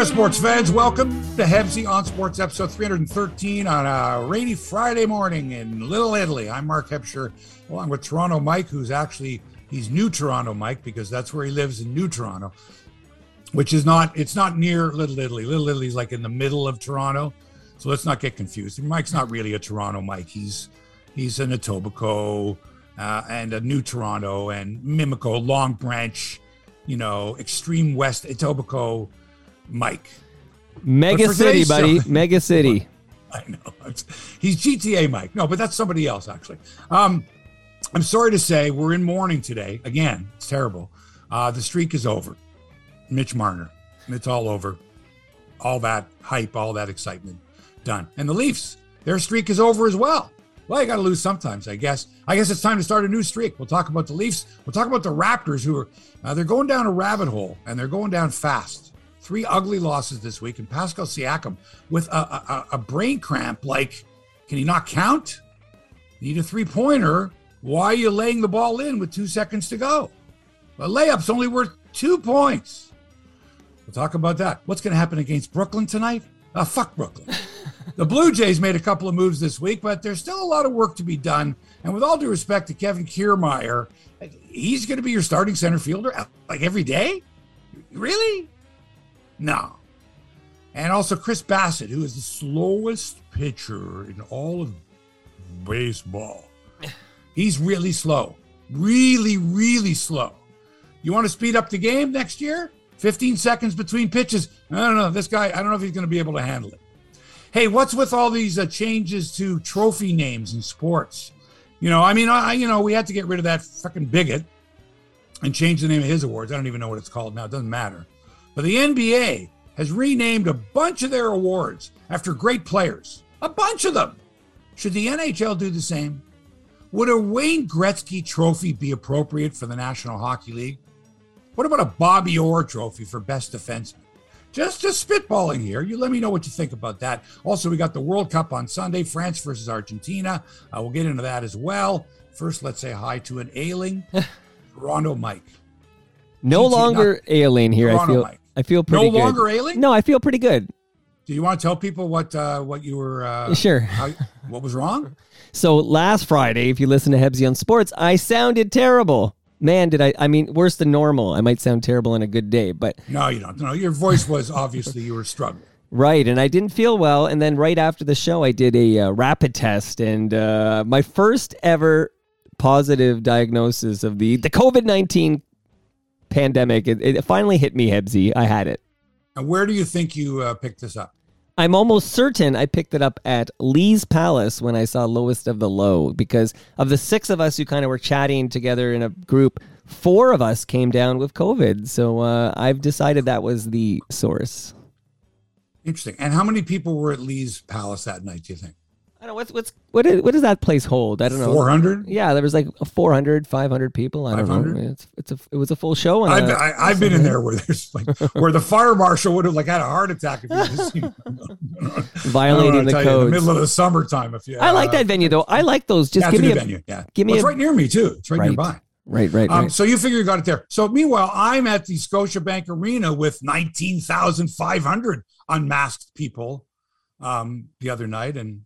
Sports fans, welcome to Hebsy on Sports, episode 313 on a rainy Friday morning in Little Italy. I'm Mark Hebscher, along with Toronto Mike, he's New Toronto Mike, because that's where he lives, in New Toronto, which is it's not near Little Italy. Little Italy is like in the middle of Toronto, so let's not get confused. Mike's not really a Toronto Mike. He's an Etobicoke and a New Toronto and Mimico, Long Branch, extreme west Etobicoke Mike. Mega city, buddy. Mega city. I know. He's GTA Mike. No, but that's somebody else, actually. I'm sorry to say we're in mourning today. Again, it's terrible. The streak is over. Mitch Marner. It's all over. All that hype, all that excitement, done. And the Leafs, their streak is over as well. Well, you got to lose sometimes, I guess. I guess it's time to start a new streak. We'll talk about the Leafs. We'll talk about the Raptors, who are they're going down a rabbit hole, and they're going down fast. 3 ugly losses this week, and Pascal Siakam with a brain cramp. Like, can he not count? Need a 3-pointer. Why are you laying the ball in with 2 seconds to go? A layup's only worth 2 points. We'll talk about that. What's going to happen against Brooklyn tonight? Fuck Brooklyn. The Blue Jays made a couple of moves this week, but there's still a lot of work to be done. And with all due respect to Kevin Kiermaier, he's going to be your starting center fielder like every day? Really? No. And also Chris Bassett, who is the slowest pitcher in all of baseball. He's really slow. Really, really slow. You want to speed up the game next year? 15 seconds between pitches. I don't know. This guy, I don't know if he's going to be able to handle it. Hey, what's with all these changes to trophy names in sports? We had to get rid of that fucking bigot and change the name of his awards. I don't even know what it's called now. It doesn't matter. But the NBA has renamed a bunch of their awards after great players. A bunch of them. Should the NHL do the same? Would a Wayne Gretzky trophy be appropriate for the National Hockey League? What about a Bobby Orr trophy for best defenseman? Just spitballing here. You let me know what you think about that. Also, we got the World Cup on Sunday, France versus Argentina. We'll get into that as well. First, let's say hi to an ailing Toronto Mike. No longer ailing here. I feel pretty good. No longer ailing? No, I feel pretty good. Do you want to tell people what you were... Sure. What was wrong? So last Friday, if you listen to Hebsy on Sports, I sounded terrible. Man, did I mean, worse than normal. I might sound terrible on a good day, but... No, you don't. No, your voice was obviously you were struggling. Right, and I didn't feel well. And then right after the show, I did a rapid test, and my first ever positive diagnosis of the COVID-19 pandemic. It finally hit me, Hebsy. I had it. And where do you think you picked this up? I'm almost certain I picked it up at Lee's Palace when I saw Lowest of the Low, because of the 6 of us who kind of were chatting together in a group, 4 of us came down with COVID. So I've decided that was the source. Interesting. And how many people were at Lee's Palace that night, do you think? I don't know. What does that place hold? I don't know. 400? Yeah, there was like 400, 500 people. I don't 500? Know. It was a full show. I've been in there where there's where the fire marshal would have had a heart attack if you just violating the codes. In the middle of the summertime. I like that venue though. I like those. Just give me a venue. Yeah, it's right near me too. It's right nearby. Right. So you figure you got it there. So meanwhile, I'm at the Scotiabank Arena with 19,500 unmasked people the other night, and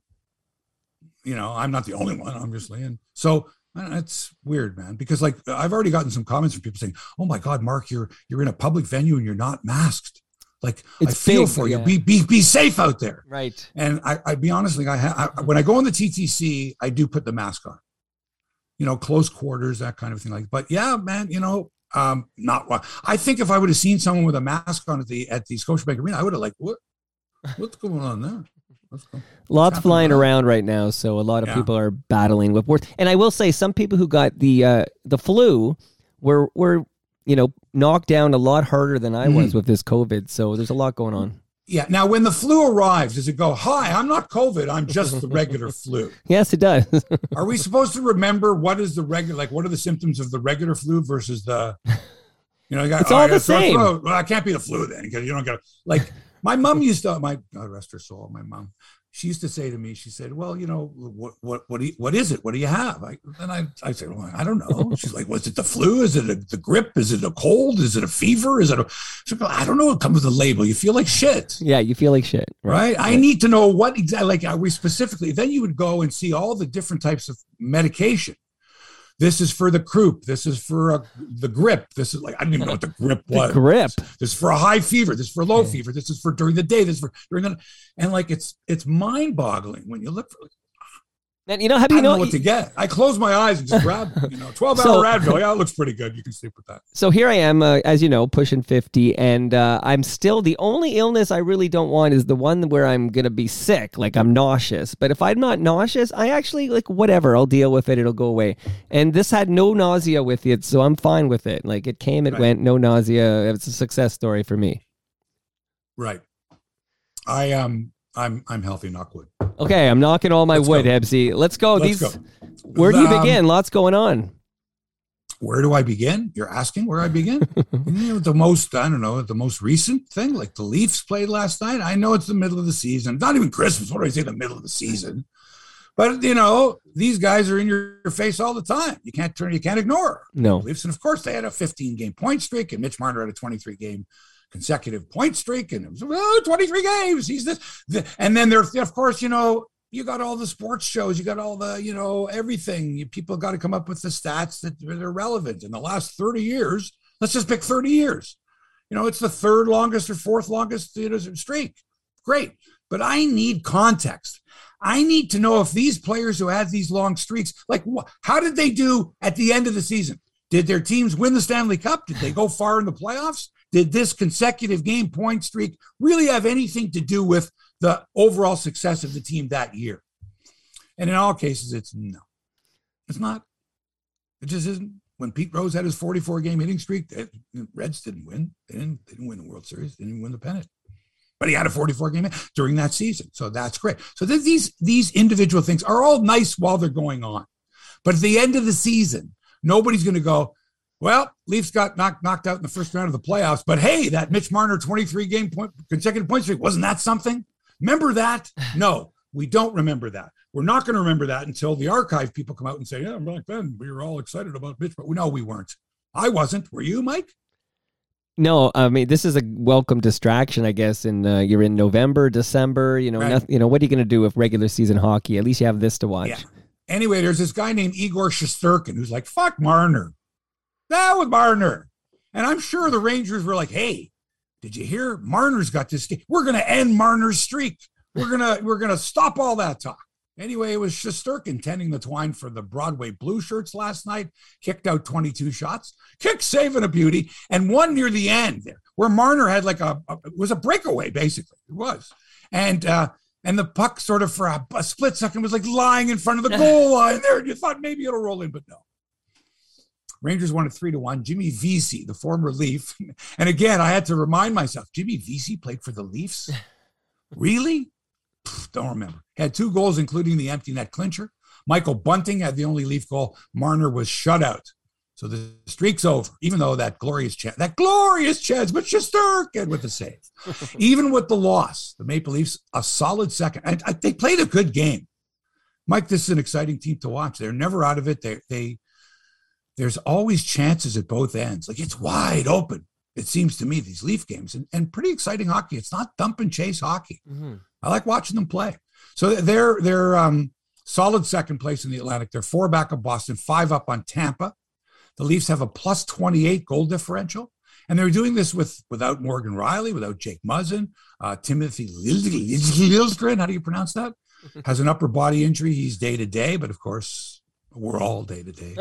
I'm not the only one, obviously. And so it's weird, man, because I've already gotten some comments from people saying, "Oh my God, Mark, you're in a public venue and you're not masked." Like, I feel for you. Be safe out there. Right. And I be honestly, when I go on the TTC, I do put the mask on. Close quarters, that kind of thing. But yeah, man, not. I think if I would have seen someone with a mask on at the Scotiabank Arena, I would have what's going on there? Lots flying around right now, so a lot of people are battling with worse. And I will say, some people who got the flu were knocked down a lot harder than I was with this COVID. So there's a lot going on. Yeah. Now, when the flu arrives, does it go, "Hi, I'm not COVID, I'm just the regular flu"? Yes, it does. Are we supposed to remember what is the regular? What are the symptoms of the regular flu versus the? It's all the same. Well, I can't be the flu then, because you don't get My mom used to, God rest her soul, my mom, she used to say to me, she said, well, what is it? What do you have? I said, well, I don't know. She's like, was it the flu? Is it the grip? Is it a cold? Is it a fever? She's like, I don't know. It comes with a label. You feel like shit. Yeah, you feel like shit. Right? I need to know what exactly, like, are we specifically, then you would go and see all the different types of medication. This is for the croup. This is for the grip. This is like, I didn't even know what the grip was. The grip. This is for a high fever. This is for low fever. This is for during the day. This is for during the, and like, it's mind boggling when you look for, and I don't know what to get. I close my eyes and just grab, 12-hour Advil. Yeah, it looks pretty good. You can sleep with that. So here I am, as you know, pushing 50, and I'm still, the only illness I really don't want is the one where I'm going to be sick, like I'm nauseous. But if I'm not nauseous, I actually, like, whatever, I'll deal with it. It'll go away. And this had no nausea with it, so I'm fine with it. Like, it came, it went, no nausea. It's a success story for me. Right. I'm healthy, knock wood. Okay, I'm knocking all my wood, Hebsy. Let's go. Where do you begin? Lots going on. Where do I begin? You're asking where I begin? The most recent thing, like the Leafs played last night. I know it's the middle of the season. Not even Christmas. What do I say, the middle of the season? But, these guys are in your face all the time. You can't ignore. No. The Leafs, and of course, they had a 15-game point streak, and Mitch Marner had a 23-game consecutive point streak, and it was 23 games. He's this, and then there's, of course, you got all the sports shows, you got all the, everything. People got to come up with the stats that are relevant. In the last 30 years, let's just pick 30 years. It's the third longest or fourth longest streak. Great, but I need context. I need to know if these players who had these long streaks, like, how did they do at the end of the season? Did their teams win the Stanley Cup? Did they go far in the playoffs? Did this consecutive game point streak really have anything to do with the overall success of the team that year? And in all cases, it's no. It's not. It just isn't. When Pete Rose had his 44-game hitting streak, the Reds didn't win. They didn't win the World Series. They didn't win the pennant. But he had a 44-game during that season. So that's great. So these individual things are all nice while they're going on. But at the end of the season, nobody's going to go, well, Leafs got knocked out in the first round of the playoffs, but hey, that Mitch Marner 23-game consecutive point streak, wasn't that something? Remember that? No, we don't remember that. We're not going to remember that until the archive people come out and say, yeah, back then we were all excited about Mitch. But no, we weren't. I wasn't. Were you, Mike? No, I mean, this is a welcome distraction, I guess. And you're in November, December, right. Nothing, what are you going to do with regular season hockey? At least you have this to watch. Yeah. Anyway, there's this guy named Igor Shesterkin who's like, fuck Marner. That with Marner. And I'm sure the Rangers were like, hey, did you hear? Marner's got this game. We're going to end Marner's streak. We're going to stop all that talk. Anyway, it was Shesterkin tending the twine for the Broadway Blue Shirts last night, kicked out 22 shots, kick saving a beauty, and one near the end there, where Marner had like it was a breakaway, basically. It was. And the puck sort of for a split second was like lying in front of the goal line there. And you thought maybe it'll roll in, but no. Rangers won it 3-1. Jimmy Vesey, the former Leaf. And again, I had to remind myself, Jimmy Vesey played for the Leafs? Really? Don't remember. Had 2 goals, including the empty net clincher. Michael Bunting had the only Leaf goal. Marner was shut out. So the streak's over, even though that glorious chance, but Shesterkin with the save. Even with the loss, the Maple Leafs, a solid second. And they played a good game. Mike, this is an exciting team to watch. They're never out of it. There's always chances at both ends. Like, it's wide open, it seems to me, these Leaf games, and pretty exciting hockey. It's not dump and chase hockey. Mm-hmm. I like watching them play. So they're solid second place in the Atlantic. They're 4 back of Boston, 5 up on Tampa. The Leafs have a plus 28 goal differential. And they're doing this without Morgan Riley, without Jake Muzzin, Timothy Liljegren, how do you pronounce that? Has an upper body injury. He's day-to-day, but of course, we're all day-to-day.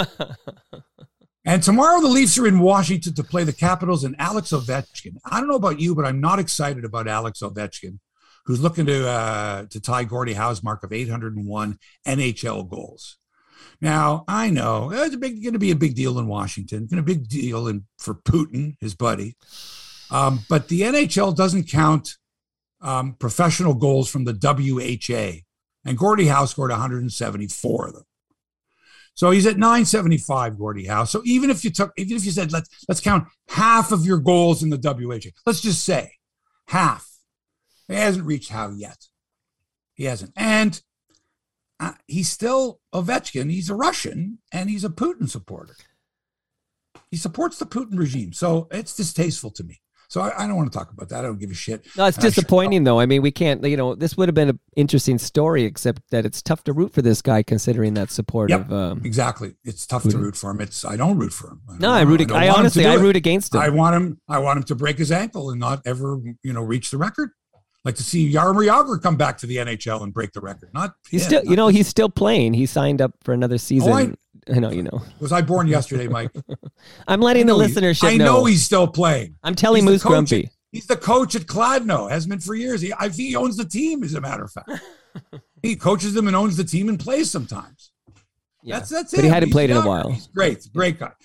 And tomorrow the Leafs are in Washington to play the Capitals and Alex Ovechkin. I don't know about you, but I'm not excited about Alex Ovechkin, who's looking to tie Gordie Howe's mark of 801 NHL goals. Now, I know it's going to be a big deal in Washington, going to be a big deal for Putin, his buddy. But the NHL doesn't count professional goals from the WHA. And Gordie Howe scored 174 of them. So he's at 975, Gordie Howe. So even if you said, let's count half of your goals in the WHA, let's just say half. It hasn't reached Howe yet. He hasn't. And he's still Ovechkin. He's a Russian, and he's a Putin supporter. He supports the Putin regime. So it's distasteful to me. So I don't want to talk about that. I don't give a shit. No, it's disappointing, though. I mean, we can't, this would have been an interesting story, except that it's tough to root for this guy considering that support of. Exactly. It's tough to root for him. I don't root for him. I root against him. I want him to break his ankle and not ever, reach the record. Like to see Jaromir Jagr come back to the NHL and break the record. He's still playing. He signed up for another season. I know. Was I born yesterday, Mike? I'm letting the listenership know. I know he's still playing. I'm telling Moose Grumpy. He's the coach at Kladno. Has been for years. I think he owns the team, as a matter of fact. He coaches them and owns the team and plays sometimes. Yeah. That's it. But he hadn't played in a while. He's great. Great guy.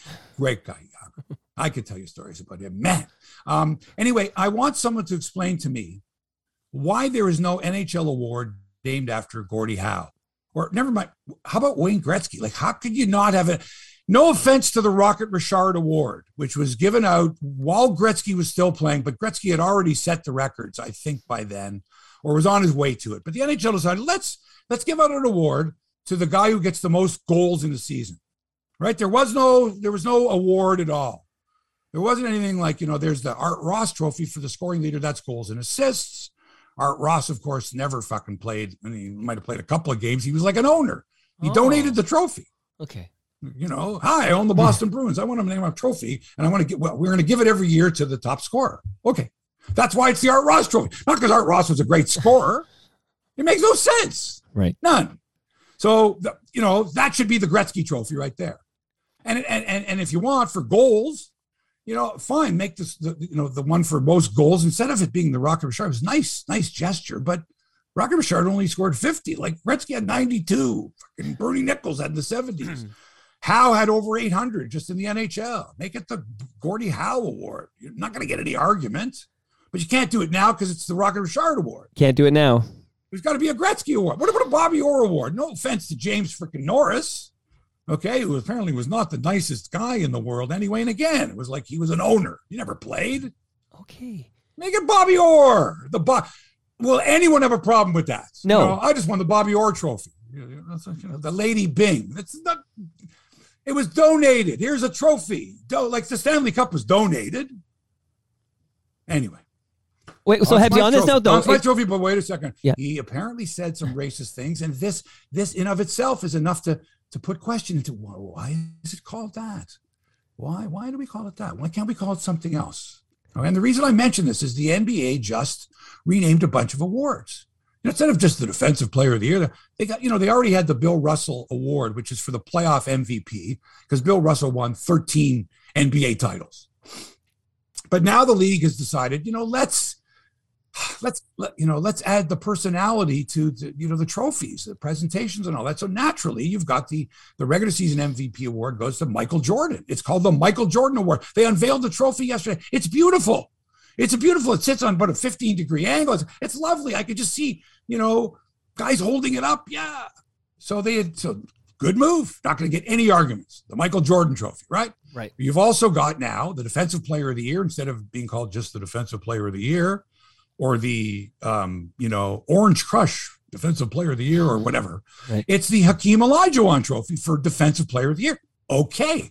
I could tell you stories about him. Man. Anyway, I want someone to explain to me why there is no NHL award named after Gordie Howe. Or never mind, how about Wayne Gretzky? Like, how could you not have it? No offense to the Rocket Richard Award, which was given out while Gretzky was still playing, but Gretzky had already set the records, I think, by then, or was on his way to it. But the NHL decided, let's give out an award to the guy who gets the most goals in the season, right? There was no award at all. There wasn't anything like, there's the Art Ross Trophy for the scoring leader. That's goals and assists. Art Ross, of course, never fucking played. I mean, he might have played a couple of games. He was like an owner. He donated the trophy. Okay. Hi, I own the Boston Bruins. I want to name a trophy, and we're going to give it every year to the top scorer. Okay. That's why it's the Art Ross Trophy. Not because Art Ross was a great scorer. It makes no sense. Right. None. So, that should be the Gretzky Trophy right there. And if you want for goals, fine, make this the one for most goals instead of it being the Rocket Richard. It was nice gesture, but Rocket Richard only scored 50. Like Gretzky had 92. Fucking Bernie Nichols had in the 70s. Howe had over 800 just in the NHL. Make it the Gordie Howe Award. You're not going to get any argument, but you can't do it now because it's the Rocket Richard Award. Can't do it now. There's got to be a Gretzky Award. What about a Bobby Orr Award? No offense to James freaking Norris. Okay, who apparently was not the nicest guy in the world anyway. And again, it was like he was an owner. He never played. Okay. Make it Bobby Orr. Will anyone have a problem with that? No. I just won the Bobby Orr Trophy. The Lady Bing. It was donated. Here's a trophy. Like the Stanley Cup was donated. Anyway. Wait, so have you on this note, though? That's my trophy, but wait a second. Yeah. He apparently said some racist things, and this in of itself is enough to put question into why is it called that? Why do we call it that? Why can't we call it something else? And the reason I mention this is the NBA just renamed a bunch of awards. Instead of just the Defensive Player of the Year, they got, they already had the Bill Russell Award, which is for the playoff MVP, because Bill Russell won 13 NBA titles. But now the league has decided, let's add the personality to the trophies, the presentations and all that. So naturally you've got the regular season MVP award goes to Michael Jordan. It's called the Michael Jordan Award. They unveiled the trophy yesterday. It's beautiful. It sits on about a 15-degree angle. It's lovely. I could just see, guys holding it up. Yeah. So good move. Not going to get any arguments. The Michael Jordan Trophy, right? Right. You've also got now the Defensive Player of the Year, instead of being called just the Defensive Player of the Year, or the, Orange Crush Defensive Player of the Year or whatever. Right. It's the Hakeem Olajuwon Trophy for Defensive Player of the Year. Okay.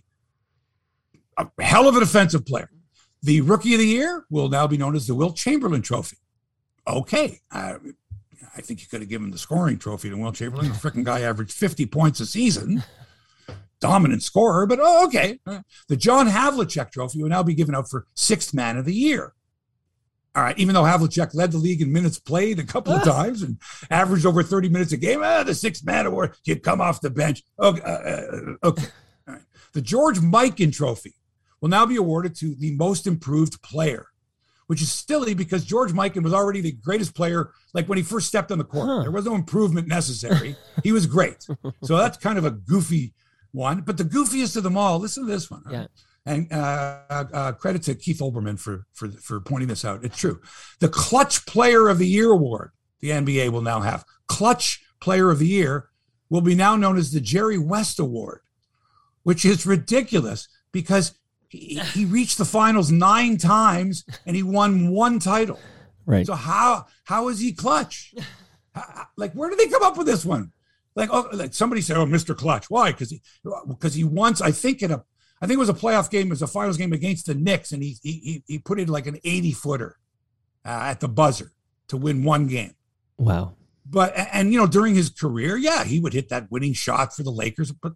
A hell of a defensive player. The Rookie of the Year will now be known as the Wilt Chamberlain Trophy. Okay. I think you could have given the scoring trophy to Wilt Chamberlain. The freaking guy averaged 50 points a season. Dominant scorer, but okay. The John Havlicek Trophy will now be given out for Sixth Man of the Year. All right, even though Havlicek led the league in minutes played a couple of times and averaged over 30 minutes a game, the Sixth Man Award, you come off the bench. Okay. All right. The George Mikan Trophy will now be awarded to the most improved player, which is silly because George Mikan was already the greatest player, like when he first stepped on the court. There was no improvement necessary. He was great. So that's kind of a goofy one. But the goofiest of them all, listen to this one. Yeah. And credit to Keith Olbermann for pointing this out. It's true. The Clutch Player of the Year Award, the NBA will now have. Clutch Player of the Year will be now known as the Jerry West Award, which is ridiculous because he reached the finals 9 times and he won 1 title. Right. So how is he clutch? Like, where did they come up with this one? Like, oh, like somebody said, "Oh, Mr. Clutch." Why? Because he once, I think it was a playoff game, it was a finals game against the Knicks, and he put in like an 80-footer at the buzzer to win one game. Wow. But during his career, yeah, he would hit that winning shot for the Lakers, but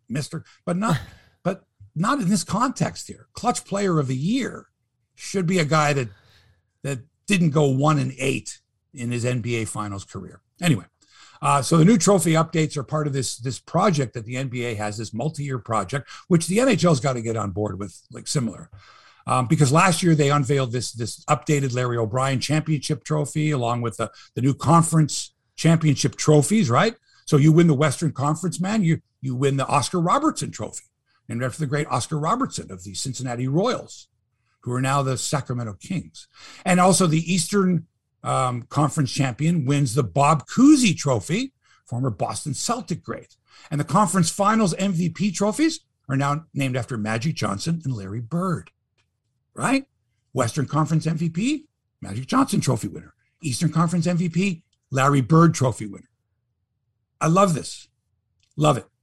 not in this context here. Clutch Player of the Year should be a guy that didn't go 1-8 in his NBA Finals career. Anyway, so the new trophy updates are part of this project that the NBA has, this multi-year project, which the NHL's got to get on board with, like similar. Because last year they unveiled this updated Larry O'Brien Championship Trophy along with the new conference championship trophies, right? So you win the Western Conference, man, you win the Oscar Robertson Trophy, named after the great Oscar Robertson of the Cincinnati Royals, who are now the Sacramento Kings. And also the Eastern Conference champion wins the Bob Cousy Trophy, former Boston Celtic great. And the conference finals MVP trophies are now named after Magic Johnson and Larry Bird, right? Western Conference MVP, Magic Johnson Trophy winner. Eastern Conference MVP, Larry Bird Trophy winner. I love this. Love it.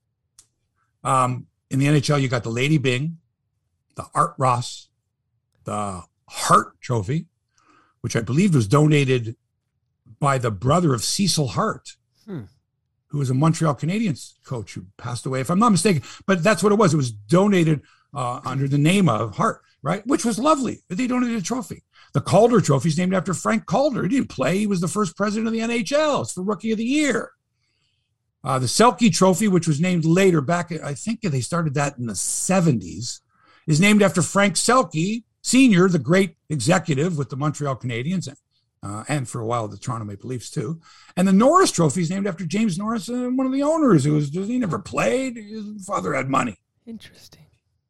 In the NHL, you got the Lady Byng, the Art Ross, the Hart Trophy, which I believe was donated by the brother of Cecil Hart, who was a Montreal Canadiens coach who passed away, if I'm not mistaken. But that's what it was. It was donated under the name of Hart, right? Which was lovely. They donated a trophy. The Calder Trophy is named after Frank Calder. He didn't play. He was the first president of the NHL. It's for Rookie of the Year. The Selke Trophy, which was named later, back, I think they started that in the 70s, is named after Frank Selke Sr., the great executive with the Montreal Canadiens, and for a while the Toronto Maple Leafs too. And the Norris Trophy is named after James Norris, one of the owners. He never played. His father had money. Interesting.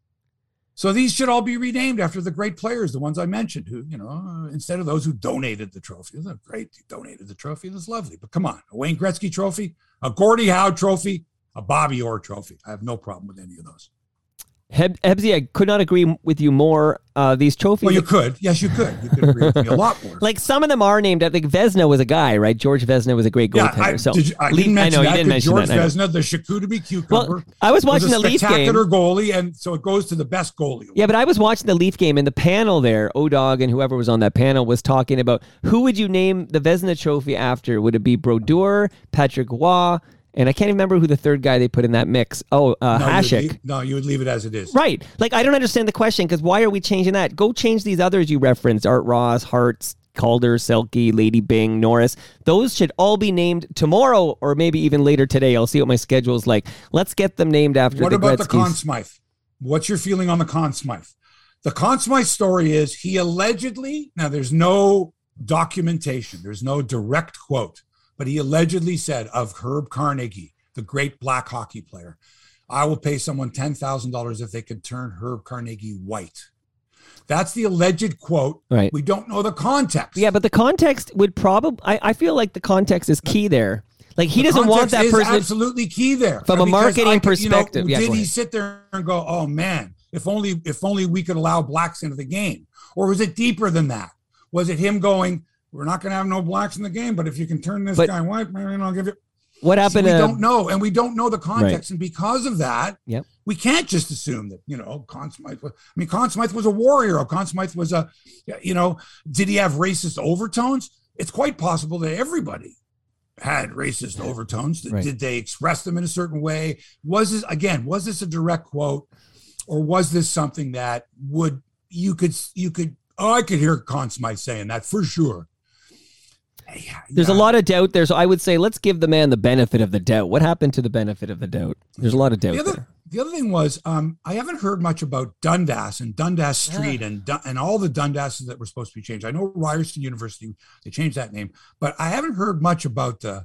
So these should all be renamed after the great players, the ones I mentioned, who, instead of those who donated the trophy. They're great. He donated the trophy. That's lovely. But come on, a Wayne Gretzky trophy, a Gordie Howe trophy, a Bobby Orr trophy. I have no problem with any of those. Hebsy, I could not agree with you more. These trophies. Well, you could. Yes, you could. You could agree with me a lot more. Like some of them are named. I think Vezina was a guy, right? George Vezina was a great goaltender. I didn't mention that. You didn't mention George that. Vezina, the Chicoutimi Cucumber. Well, I was watching the Leaf game. Spectacular goalie, and so it goes to the best goalie. Yeah, but I was watching the Leaf game, and the panel there, O'Dog and whoever was on that panel was talking about who would you name the Vezina Trophy after? Would it be Brodeur, Patrick Roy? And I can't even remember who the third guy they put in that mix. Hasek. You would leave it as it is. Right. Like, I don't understand the question, because why are we changing that? Go change these others you referenced. Art Ross, Hart, Calder, Selke, Lady Byng, Norris. Those should all be named tomorrow or maybe even later today. I'll see what my schedule is like. Let's get them named after What the about Gretzky's. the Conn Smythe? What's your feeling on the Conn Smythe? The Conn Smythe story is he allegedly, now there's no documentation, there's no direct quote, but he allegedly said of Herb Carnegie, the great black hockey player, I will pay someone $10,000 if they can turn Herb Carnegie white. That's the alleged quote. Right. We don't know the context. Yeah, but the context would probably, I feel like the context is key there. Like, he doesn't want that person. Absolutely key there. From a marketing perspective. Did he sit there and go, oh man, if only we could allow blacks into the game? Or was it deeper than that? Was it him going, we're not going to have no blacks in the game, but if you can turn this guy white, man, I'll give you. What happened? We don't know, and we don't know the context, right. And because of that, yep. We can't just assume that Conn Smythe. Conn Smythe was a warrior. Conn Smythe was did he have racist overtones? It's quite possible that everybody had racist overtones. Right. Did they express them in a certain way? Was this a direct quote, or was this something that you could? I could hear Conn Smythe saying that for sure. Yeah. There's a lot of doubt there, so I would say let's give the man the benefit of the doubt. What happened to the benefit of the doubt? There's a lot of doubt there. The other thing was, I haven't heard much about Dundas and Dundas Street and all the Dundasses that were supposed to be changed. I know Ryerson University, they changed that name, but I haven't heard much about the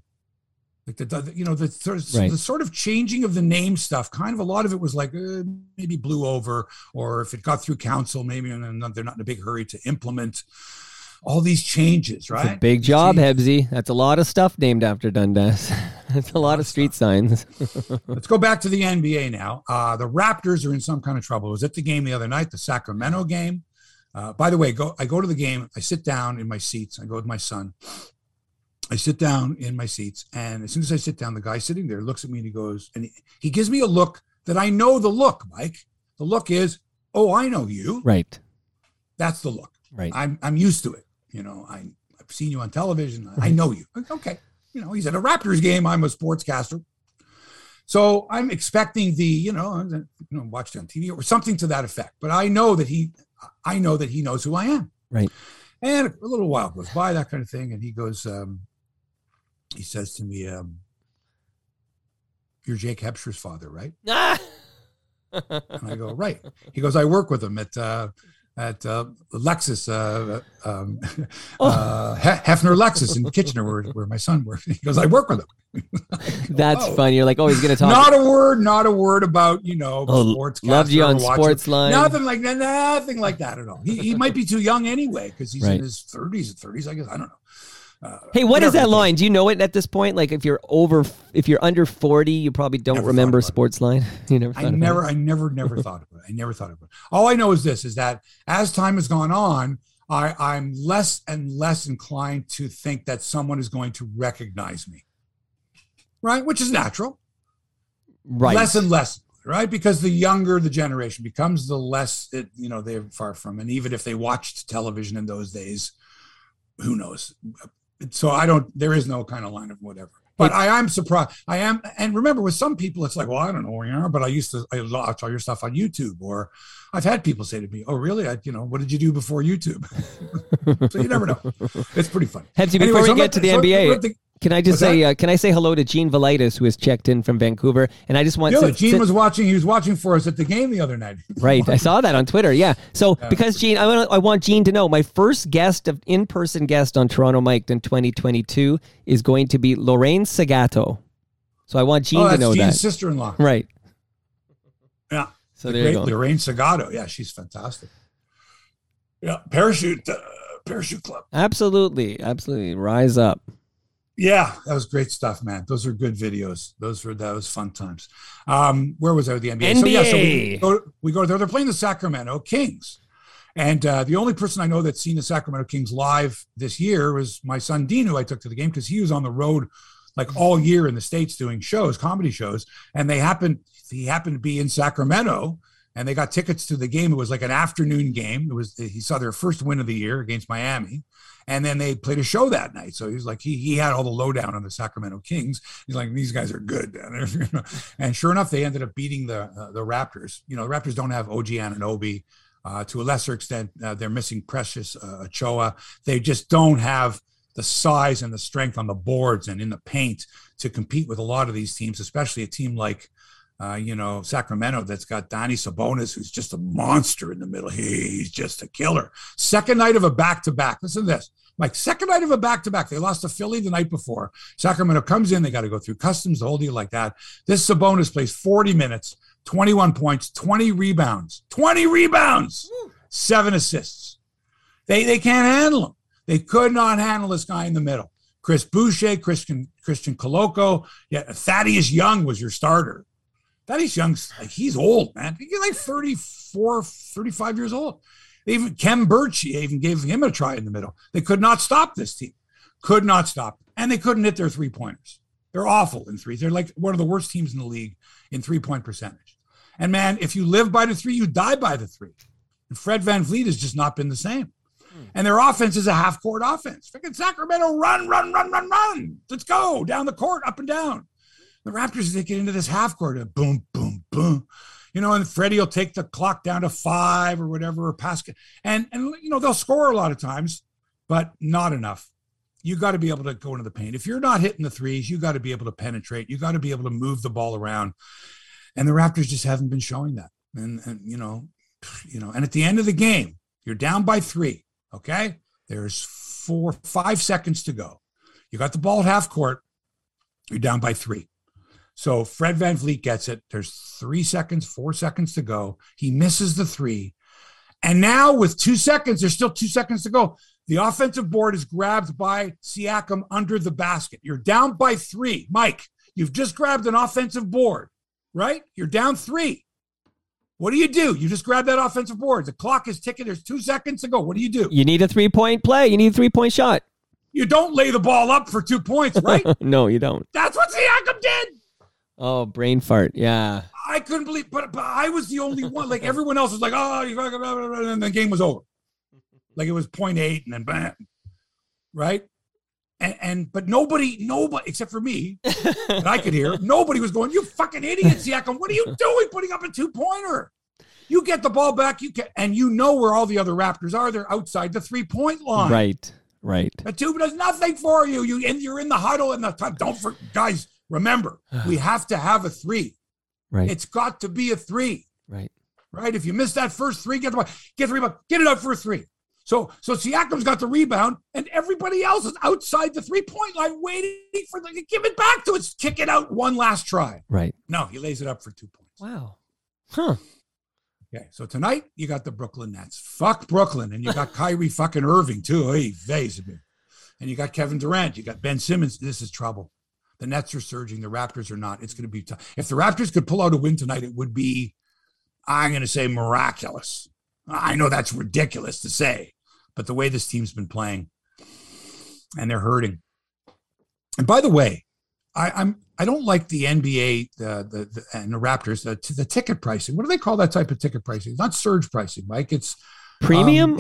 sort of changing of the name stuff. Kind of a lot of it was like maybe blew over, or if it got through council, maybe they're not in a big hurry to implement all these changes, right? It's a big job, Hebsy. That's a lot of stuff named after Dundas. That's a lot of street signs. Let's go back to the NBA now. The Raptors are in some kind of trouble. I was at the game the other night, the Sacramento game. By the way, I go to the game. I sit down in my seats. I go with my son. I sit down in my seats, and as soon as I sit down, the guy sitting there looks at me and he goes, and he gives me a look that I know the look, Mike. The look is, oh, I know you. Right. That's the look. Right. I'm used to it. I've seen you on television. I know you. Okay. He's at a Raptors game. I'm a sportscaster. So I'm expecting watched on TV or something to that effect. But I know that he knows who I am. Right. And a little while goes by, that kind of thing. And he goes, he says to me, you're Jake Hebscher's father, right? And I go, right. He goes, I work with him at Lexus, Hefner Lexus in Kitchener, where my son works. He goes, I work with him. That's fun. You're like, oh, he's going to talk. Not a word about, sports. Loved you on Sportsline. Nothing like that at all. He might be too young anyway, because he's in his 30s, I guess. I don't know. Hey, what is that line? Do you know it at this point? Like if you're under 40, you probably don't remember Sportsline. You never thought about it. I never thought about it. I never thought about it. All I know is this, is that as time has gone on, I'm less and less inclined to think that someone is going to recognize me. Right? Which is natural. Right. Less and less, right? Because the younger the generation becomes, the less they're far from. And even if they watched television in those days, who knows? So there is no kind of line of whatever. But I am surprised. I am. And remember, with some people, it's like, well, I don't know where you are, but I watch all your stuff on YouTube. Or I've had people say to me, oh, really? What did you do before YouTube? So you never know. It's pretty funny. Hebsy, before we get to the NBA, can I just say, can I say hello to Gene Velitis, who has checked in from Vancouver? And I just want to... Gene was watching. He was watching for us at the game the other night. Right. I saw that on Twitter. Yeah. So because Gene, I want Gene to know, my first in-person guest on Toronto Mic'd in 2022 is going to be Lorraine Segato. So I want Gene to know Gene's that. Gene's sister-in-law. Right. Yeah. So there you go. Lorraine Segato. Yeah, she's fantastic. Yeah. Parachute Club. Absolutely. Rise up. Yeah, that was great stuff, man. Those are good videos. That was fun times. Where was I with the NBA? NBA. So we go there. They're playing the Sacramento Kings. And the only person I know that's seen the Sacramento Kings live this year was my son, Dean, who I took to the game because he was on the road like all year in the States doing comedy shows. And he happened to be in Sacramento, and they got tickets to the game. It was like an afternoon game. He saw their first win of the year against Miami. And then they played a show that night. So he was like, he had all the lowdown on the Sacramento Kings. He's like, these guys are good. And sure enough, they ended up beating the Raptors. The Raptors don't have OG Anunoby. To a lesser extent, they're missing Precious Achiuwa. They just don't have the size and the strength on the boards and in the paint to compete with a lot of these teams, especially a team like Sacramento that's got Donnie Sabonis, who's just a monster in the middle. He's just a killer. Second night of a back-to-back. Listen to this. Like, second night of a back-to-back. They lost to Philly the night before. Sacramento comes in. They got to go through customs, the whole deal like that. This Sabonis plays 40 minutes, 21 points, 20 rebounds. 20 rebounds! 7 assists. They can't handle him. They could not handle this guy in the middle. Chris Boucher, Christian Coloco. Yeah, Thaddeus Young was your starter. Thaddeus Young's he's old, man. He's like 34, 35 years old. Even Kem Birch even gave him a try in the middle. They could not stop this team. Could not stop. And they couldn't hit their three-pointers. They're awful in threes. They're like one of the worst teams in the league in three-point percentage. And, man, if you live by the three, you die by the three. And Fred VanVleet has just not been the same. And their offense is a half-court offense. Freaking Sacramento, run. Let's go down the court, up and down. The Raptors, they get into this half court, boom, boom, boom. And Freddie will take the clock down to 5 or whatever, or pass. And they'll score a lot of times, but not enough. You got to be able to go into the paint. If you're not hitting the threes, you got to be able to penetrate. You got to be able to move the ball around. And the Raptors just haven't been showing that. And at the end of the game, you're down by 3, okay? There's 5 seconds to go. You got the ball at half court. You're down by 3. So Fred VanVleet gets it. There's 4 seconds to go. He misses the 3. And now with 2 seconds, there's still 2 seconds to go. The offensive board is grabbed by Siakam under the basket. You're down by 3. Mike, you've just grabbed an offensive board, right? You're down 3. What do? You just grab that offensive board. The clock is ticking. There's 2 seconds to go. What do? You need a 3-point play. You need a 3-point shot. You don't lay the ball up for 2 points, right? No, you don't. That's what Siakam did. Oh, brain fart. Yeah. I couldn't believe, but I was the only one. Like everyone else was like, oh, and the game was over. Like it was 0.8 and then bam, right? But nobody except for me, that I could hear, nobody was going, you fucking idiot, Siakam. What are you doing putting up a 2-pointer? You get the ball back, and you know where all the other Raptors are. They're outside the 3-point line. Right. A 2 does nothing for you. You're in the huddle and the time. Guys, remember, we have to have a 3. Right. It's got to be a 3. Right. If you miss that first 3, get the rebound, get it up for a 3. So Siakam's got the rebound, and everybody else is outside the 3-point line waiting for the give it back to us. Kick it out one last try. Right. No, he lays it up for 2 points. Wow. Huh. Okay, so tonight you got the Brooklyn Nets. Fuck Brooklyn, and you got Kyrie fucking Irving too. Hey, and you got Kevin Durant. You got Ben Simmons. This is trouble. The Nets are surging. The Raptors are not. It's going to be tough. If the Raptors could pull out a win tonight, it would be, I'm going to say, miraculous. I know that's ridiculous to say, but the way this team's been playing, and they're hurting. And by the way, I don't like the NBA and the Raptors the ticket pricing. What do they call that type of ticket pricing? It's not surge pricing, Mike. It's premium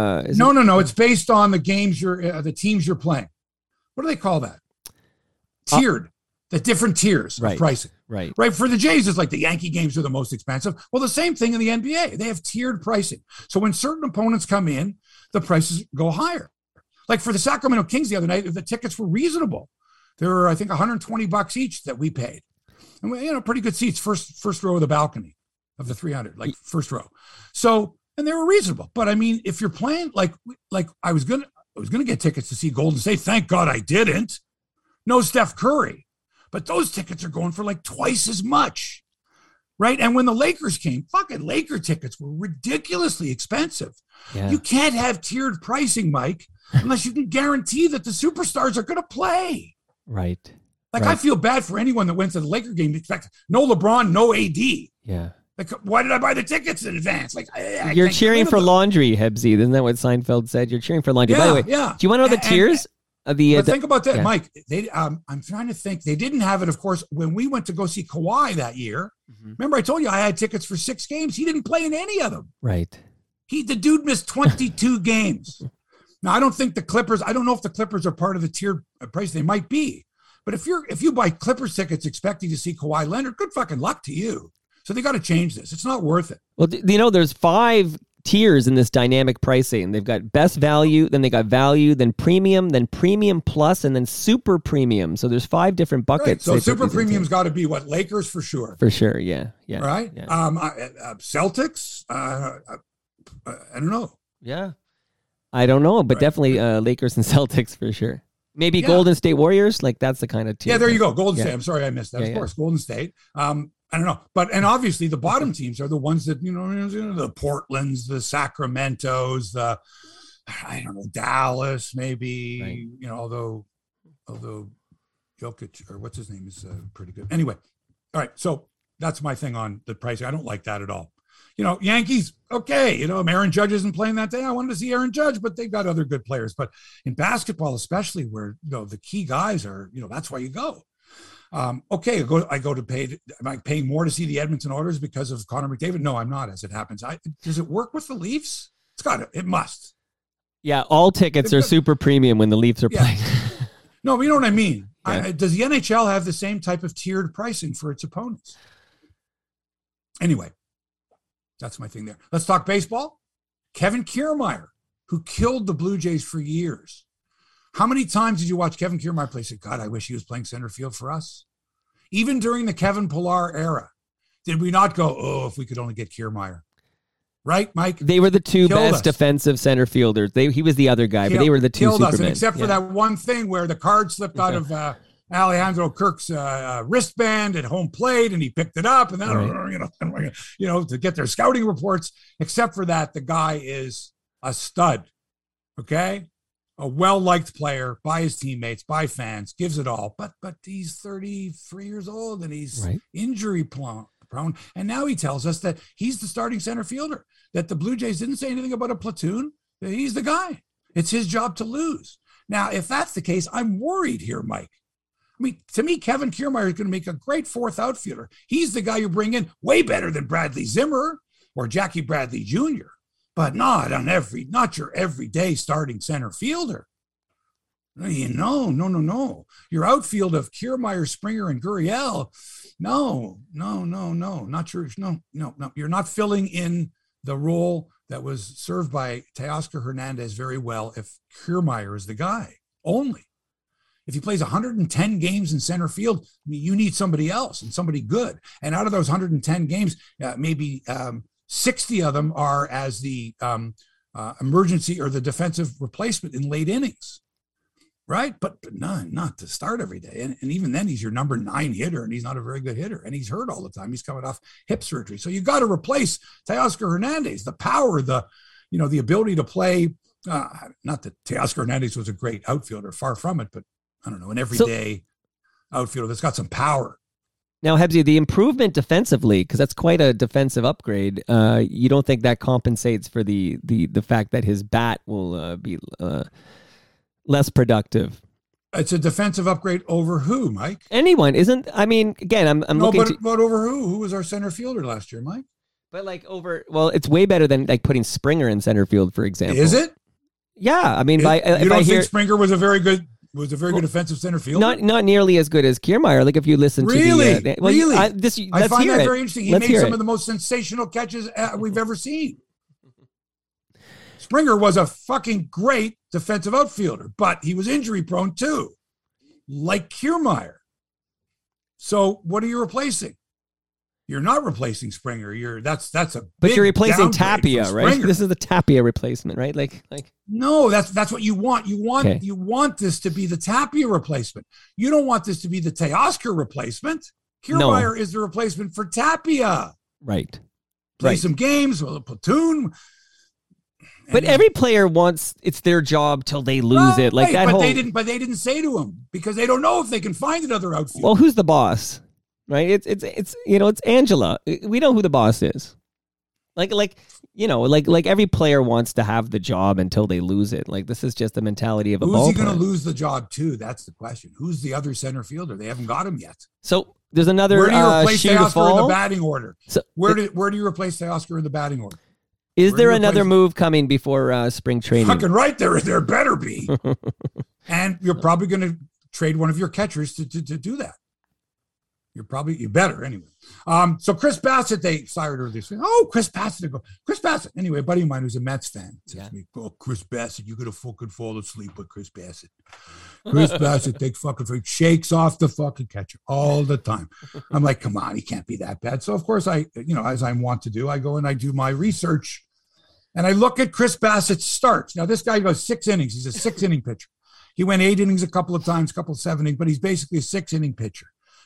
no. It's based on the games the teams you're playing. What do they call that? Tiered. The different tiers of pricing. Right. For the Jays, it's like the Yankee games are the most expensive. Well, the same thing in the NBA. They have tiered pricing. So when certain opponents come in, the prices go higher. Like for the Sacramento Kings the other night, the tickets were reasonable. There were, I think, $120 each that we paid. And we, pretty good seats, first row of the balcony of the 300, like first row. So, and they were reasonable. But I mean, if you're playing like I was gonna get tickets to see Golden State. Thank God I didn't. No Steph Curry. But those tickets are going for like twice as much, right? And when the Lakers came, fucking Laker tickets were ridiculously expensive. Yeah. You can't have tiered pricing, Mike, unless you can guarantee that the superstars are going to play. Right. I feel bad for anyone that went to the Laker game. Expect no LeBron, no AD. Yeah. Like, why did I buy the tickets in advance? Like, you're cheering for laundry, Hebsy. Isn't that what Seinfeld said? You're cheering for laundry. Yeah, by the way, yeah. Do you want to know the tiers? But think about that, Mike. I'm trying to think. They didn't have it, of course, when we went to go see Kawhi that year. Mm-hmm. Remember, I told you I had tickets for 6 games. He didn't play in any of them. Right. The dude missed 22 games. Now, I don't think the Clippers. I don't know if the Clippers are part of the tiered price. They might be. But if you buy Clippers tickets expecting to see Kawhi Leonard, good fucking luck to you. So they got to change this. It's not worth it. Well, there's 5 tiers in this dynamic pricing. They've got best value, then they got value, then premium plus, and then super premium. So there's 5 different buckets. Right. So super premium's got to be what? Lakers for sure. For sure, yeah. Right? Yeah. Celtics? I don't know. Yeah. I don't know, but definitely Lakers and Celtics for sure. Maybe Golden State Warriors, like that's the kind of tier. Yeah, there you go. Golden State. I'm sorry I missed that. Of course, Golden State. I don't know. And obviously the bottom teams are the ones that, the Portlands, the Sacramentos, I don't know, Dallas, maybe, although Jokic, or what's his name, is pretty good. Anyway. All right. So that's my thing on the pricing. I don't like that at all. Yankees, okay. Aaron Judge isn't playing that day. I wanted to see Aaron Judge, but they've got other good players. But in basketball, especially where, the key guys are, that's why you go. Okay, I go to pay. Am I paying more to see the Edmonton Oilers because of Connor McDavid? No, I'm not, as it happens. Does it work with the Leafs? It must. Yeah, all tickets are super premium when the Leafs are playing. No, but you know what I mean. Yeah. Does the NHL have the same type of tiered pricing for its opponents? Anyway, that's my thing there. Let's talk baseball. Kevin Kiermaier, who killed the Blue Jays for years. How many times did you watch Kevin Kiermaier play? Said, God, I wish he was playing center field for us. Even during the Kevin Pillar era, did we not go, oh, if we could only get Kiermaier? Right, Mike? They were the 2 best defensive center fielders. He was the other guy, but they were the 2 killed Supermen. Us, and except for that one thing where the card slipped out of Alejandro Kirk's wristband at home plate, and he picked it up, and then, to get their scouting reports. Except for that, the guy is a stud, okay? A well-liked player by his teammates, by fans, gives it all. But he's 33 years old, and he's injury prone. And now he tells us that he's the starting center fielder, that the Blue Jays didn't say anything about a platoon, that he's the guy. It's his job to lose. Now, if that's the case, I'm worried here, Mike. I mean, to me, Kevin Kiermaier is going to make a great fourth outfielder. He's the guy you bring in, way better than Bradley Zimmer or Jackie Bradley Jr., but not your everyday starting center fielder. No. Your outfield of Kiermaier, Springer, and Gurriel, no, not sure. No. You're not filling in the role that was served by Teoscar Hernandez very well if Kiermaier is the guy only. If he plays 110 games in center field, you need somebody else and somebody good. And out of those 110 games, maybe 60 of them are as the emergency or the defensive replacement in late innings, right? But not to start every day. And even then, he's your number 9 hitter, and he's not a very good hitter. And he's hurt all the time. He's coming off hip surgery. So you got to replace Teoscar Hernandez, the power, the ability to play. Not that Teoscar Hernandez was a great outfielder, far from it, but I don't know, an everyday outfielder that's got some power. Now, Hebsy, the improvement defensively, because that's quite a defensive upgrade, you don't think that compensates for the fact that his bat will be less productive? It's a defensive upgrade over who, Mike? Anyone isn't. I mean, again, I'm looking. But over who? Who was our center fielder last year, Mike? But it's way better than like putting Springer in center field, for example. Is it? Yeah, I mean, you don't think Springer was a very good defensive center fielder? Not nearly as good as Kiermaier. Like if you listen to really, I find that very interesting. He made some of the most sensational catches we've ever seen. Springer was a fucking great defensive outfielder, but he was injury prone too, like Kiermaier. So what are you replacing? You're not replacing Springer. That's a. But you're replacing Tapia, right? This is the Tapia replacement, right? Like. No, that's what you want. You want this to be the Tapia replacement. You don't want this to be the Teoscar replacement. Kiermaier is the replacement for Tapia. Right. Play some games with a platoon. But every player wants it's their job till they lose it. Like that. But they didn't say to him because they don't know if they can find another outfielder. Well, who's the boss? Right? It's Angela. We know who the boss is. Like every player wants to have the job until they lose it. Like this is just the mentality of a ballplayer. Who's he going to lose the job to? That's the question. Who's the other center fielder? They haven't got him yet. So there's another. Where do you replace Teoscar in the batting order? So, where do you replace Teoscar in the batting order? Is there another move coming before spring training? Fucking right, there better be. And you're probably going to trade one of your catchers to do that. You better anyway. So Chris Bassett, they sired earlier this week. Oh, Chris Bassett. Chris Bassett. Anyway, a buddy of mine who's a Mets fan says to me, "Oh, Chris Bassett, you could have fucking fall asleep with Chris Bassett. Chris Bassett takes shakes off the fucking catcher all the time." I'm like, come on, he can't be that bad. So of course as I want to do, I go and I do my research and I look at Chris Bassett's starts. Now this guy goes 6 innings. He's a 6-inning pitcher. He went 8 innings a couple of times, 7 innings, but he's basically a 6-inning pitcher.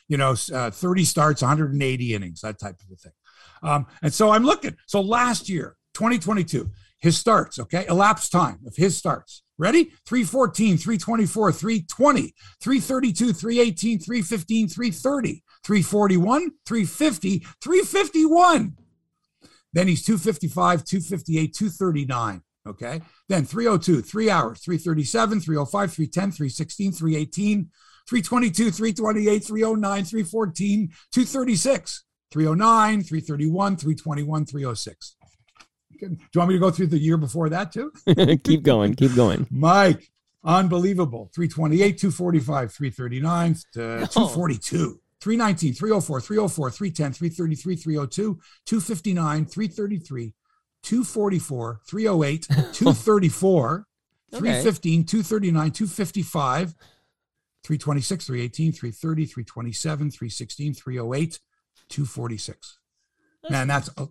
30 starts, 180 innings, that type of a thing. And so I'm looking. So last year, 2022, his starts, okay, elapsed time of his starts. Ready? 314, 324, 320, 332, 318, 315, 330, 341, 350, 351. Then he's 255, 258, 239. Okay. Then 302, 3 hours, 337, 305, 310, 316, 318. 322, 328, 309, 314, 236, 309, 331, 321, 306. Do you want me to go through the year before that too? Keep going. Mike, unbelievable. 328, 245, 339, 242, 319, 304, 304, 310, 333, 302, 259, 333, 244, 308, 234, 315, 239, 255, 326, 318, 330, 327, 316, 308, 246. Man,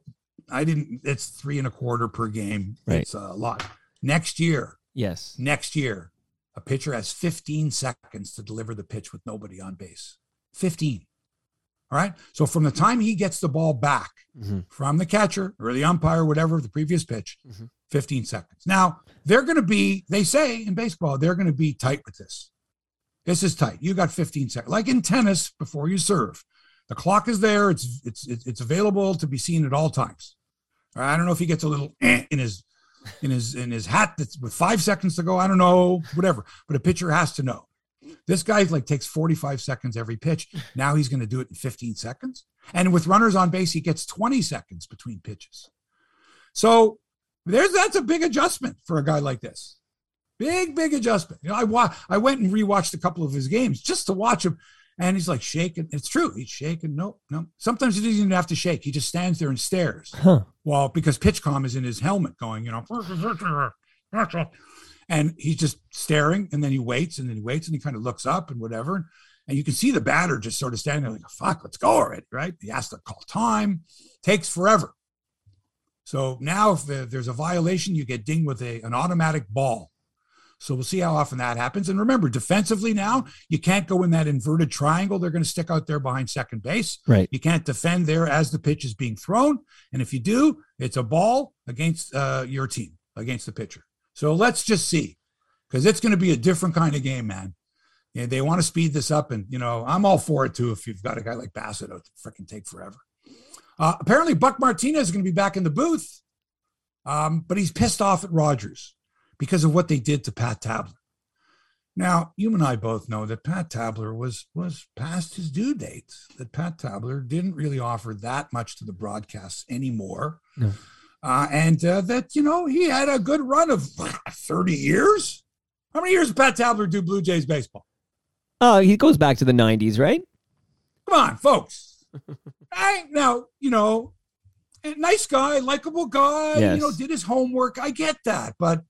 it's 3 1/4 per game. Right. It's a lot. Next year, a pitcher has 15 seconds to deliver the pitch with nobody on base. 15. All right. So from the time he gets the ball back from the catcher or the umpire, whatever, the previous pitch, 15 seconds. Now, they say in baseball, they're going to be tight with this. This is tight. You got 15 seconds. Like in tennis, before you serve, the clock is there. It's available to be seen at all times. I don't know if he gets a little in his in his hat that's with 5 seconds to go. I don't know, whatever. But a pitcher has to know. This guy like takes 45 seconds every pitch. Now he's going to do it in 15 seconds. And with runners on base, he gets 20 seconds between pitches. So that's a big adjustment for a guy like this. Big adjustment. You know, I went and rewatched a couple of his games just to watch him. And he's like shaking. It's true. He's shaking. No. Sometimes he doesn't even have to shake. He just stands there and stares. Well, because PitchCom is in his helmet going, you know, and he's just staring. And then he waits and he kind of looks up and whatever. And you can see the batter just sort of standing there like, fuck, let's go already, right? He has to call time. Takes forever. So now if there's a violation, you get dinged with an automatic ball. So we'll see how often that happens. And remember, defensively now, you can't go in that inverted triangle. They're going to stick out there behind second base. Right. You can't defend there as the pitch is being thrown. And if you do, it's a ball against your team, against the pitcher. So let's just see, because it's going to be a different kind of game, man. Yeah, they want to speed this up. And, you know, I'm all for it, too, if you've got a guy like Bassett out to freaking take forever. Apparently, Buck Martinez is going to be back in the booth, but he's pissed off at Rogers because of what they did to Pat Tabler. Now, you and I both know that Pat Tabler was past his due date, that Pat Tabler didn't really offer that much to the broadcasts anymore. No. And that, you know, he had a good run of 30 years. How many years did Pat Tabler do Blue Jays baseball? He goes back to the 90s, right? Come on, folks. Now, you know, nice guy, likable guy, yes. You know, did his homework. I get that, but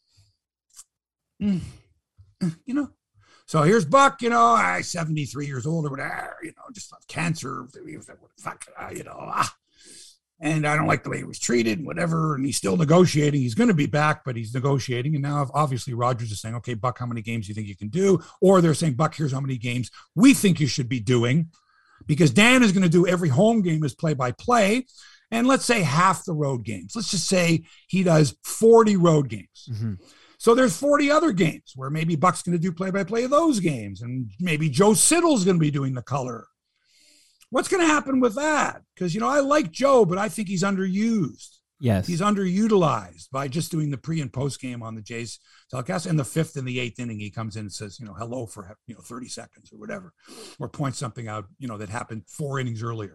you know, so here's Buck, you know, 73 years old or whatever, you know, just cancer, fuck, you know, and I don't like the way he was treated and whatever, and he's still negotiating. He's going to be back, but he's negotiating, and now obviously Rogers is saying, okay, Buck, how many games do you think you can do? Or they're saying, Buck, here's how many games we think you should be doing, because Dan is going to do every home game as play-by-play, and let's say half the road games. Let's just say he does 40 road games. Mm-hmm. So there's 40 other games where maybe Buck's going to do play-by-play of those games, and maybe Joe Siddle's going to be doing the color. What's going to happen with that? Because, you know, I like Joe, but I think he's underused. Yes. He's underutilized by just doing the pre and post game on the Jays telecast. In the 5th and the 8th inning, he comes in and says, you know, hello for, you know, 30 seconds or whatever, or points something out, you know, that happened 4 innings earlier.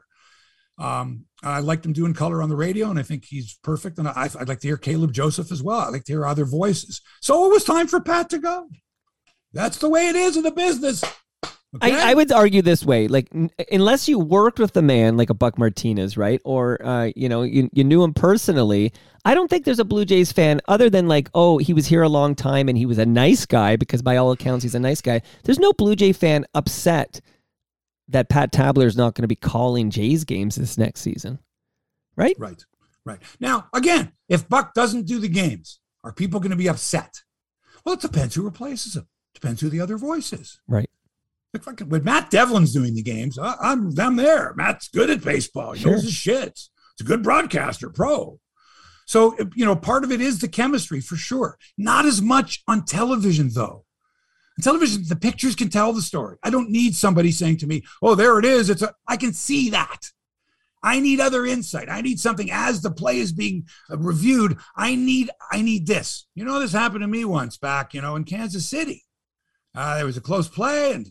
I liked him doing color on the radio, and I think he's perfect. And I'd like to hear Caleb Joseph as well. I'd like to hear other voices. So it was time for Pat to go. That's the way it is in the business. Okay? I would argue this way, like, unless you worked with the man like a Buck Martinez, right? Or, you know, you knew him personally. I don't think there's a Blue Jays fan other than like, oh, he was here a long time and he was a nice guy, because by all accounts, he's a nice guy. There's no Blue Jay fan upset that Pat Tabler is not going to be calling Jays games this next season. Right? Right. Now, again, if Buck doesn't do the games, are people going to be upset? Well, it depends who replaces him. Depends who the other voice is. Right. When Matt Devlin's doing the games, I'm there. Matt's good at baseball. He knows his shit. It's a good broadcaster, pro. So, you know, part of it is the chemistry for sure. Not as much on television, though. On television, the pictures can tell the story. I don't need somebody saying to me, oh, there it is. I can see that. I need other insight. I need something as the play is being reviewed. I need this. You know, this happened to me once back, you know, in Kansas City. There was a close play and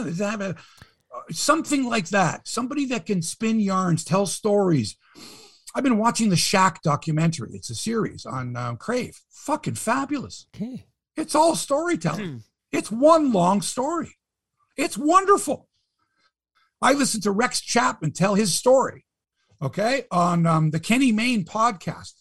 something like that. Somebody that can spin yarns, tell stories. I've been watching the Shaq documentary. It's a series on Crave. Fucking fabulous. Okay. It's all storytelling. It's one long story. It's wonderful. I listened to Rex Chapman tell his story, okay, on the Kenny Mayne podcast.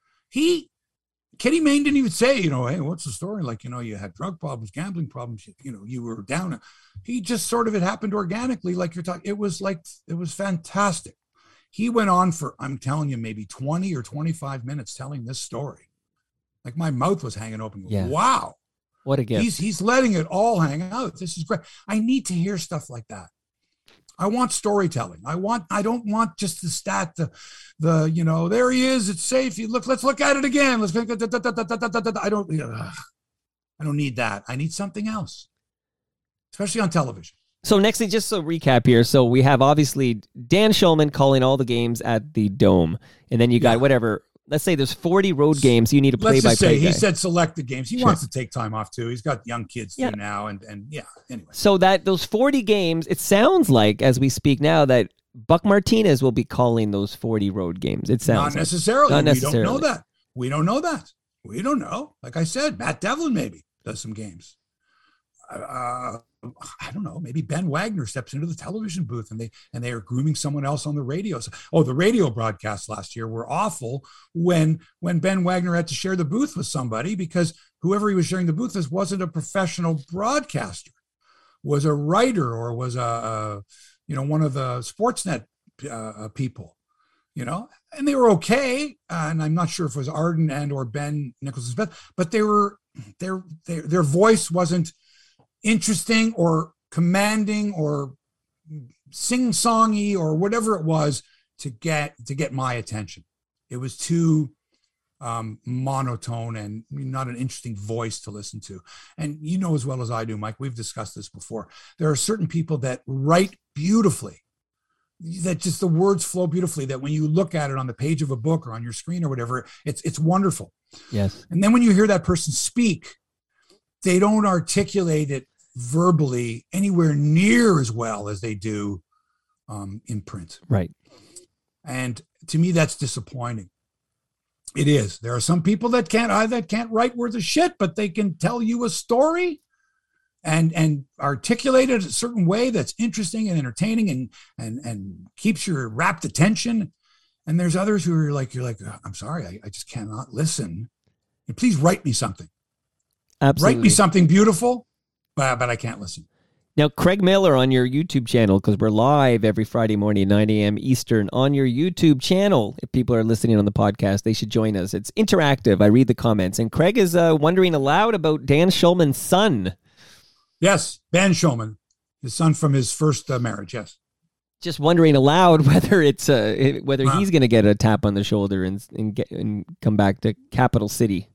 Kenny Mayne didn't even say, you know, hey, what's the story? Like, you know, you had drug problems, gambling problems, you know, you were down. He just sort of, it happened organically, like you're talking. It was fantastic. He went on for, I'm telling you, maybe 20 or 25 minutes telling this story. Like my mouth was hanging open. Yeah. Wow. What a gift. He's letting it all hang out. This is great. I need to hear stuff like that. I want storytelling. I don't want just the stat, the you know, there he is. It's safe. Let's look at it again. I don't need that. I need something else, especially on television. So next thing, just so recap here. So we have obviously Dan Shulman calling all the games at the Dome, and then you got let's say there's 40 road games you need to play Let's by just play. say he said selected games. He Sure. wants to take time off too. He's got young kids too now, and yeah. Anyway, So that those 40 games, it sounds like as we speak now that Buck Martinez will be calling those 40 road games. It sounds not necessarily. Not We necessarily. don't know that. We don't know that. We don't know. Like I said, Matt Devlin maybe does some games. I don't know. Maybe Ben Wagner steps into the television booth and they are grooming someone else on the radio. Oh, the radio broadcasts last year were awful when Ben Wagner had to share the booth with somebody because whoever he was sharing the booth with wasn't a professional broadcaster, was a writer or was one of the Sportsnet people, and they were okay. And I'm not sure if it was Arden and or Ben Nicholson, but their voice wasn't interesting or commanding or sing-songy or whatever it was to get my attention. It was too monotone and not an interesting voice to listen to. And you know as well as I do, Mike, we've discussed this before. There are certain people that write beautifully, that just the words flow beautifully, that when you look at it on the page of a book or on your screen or whatever, it's wonderful. Yes. And then when you hear that person speak, they don't articulate it verbally anywhere near as well as they do in print. Right. And to me, that's disappointing. It is. There are some people that can't write worth of shit, but they can tell you a story and articulate it a certain way that's interesting and entertaining and keeps your rapt attention. And there's others who are like, you're like, I'm sorry, I just cannot listen. And please write me something. Absolutely. Write me something beautiful, but I can't listen. Now, Craig Miller on your YouTube channel, because we're live every Friday morning, 9 a.m. Eastern, on your YouTube channel. If people are listening on the podcast, they should join us. It's interactive. I read the comments. And Craig is wondering aloud about Dan Shulman's son. Yes, Ben Shulman, his son from his first marriage, yes. Just wondering aloud whether it's whether he's going to get a tap on the shoulder and come back to Capital City.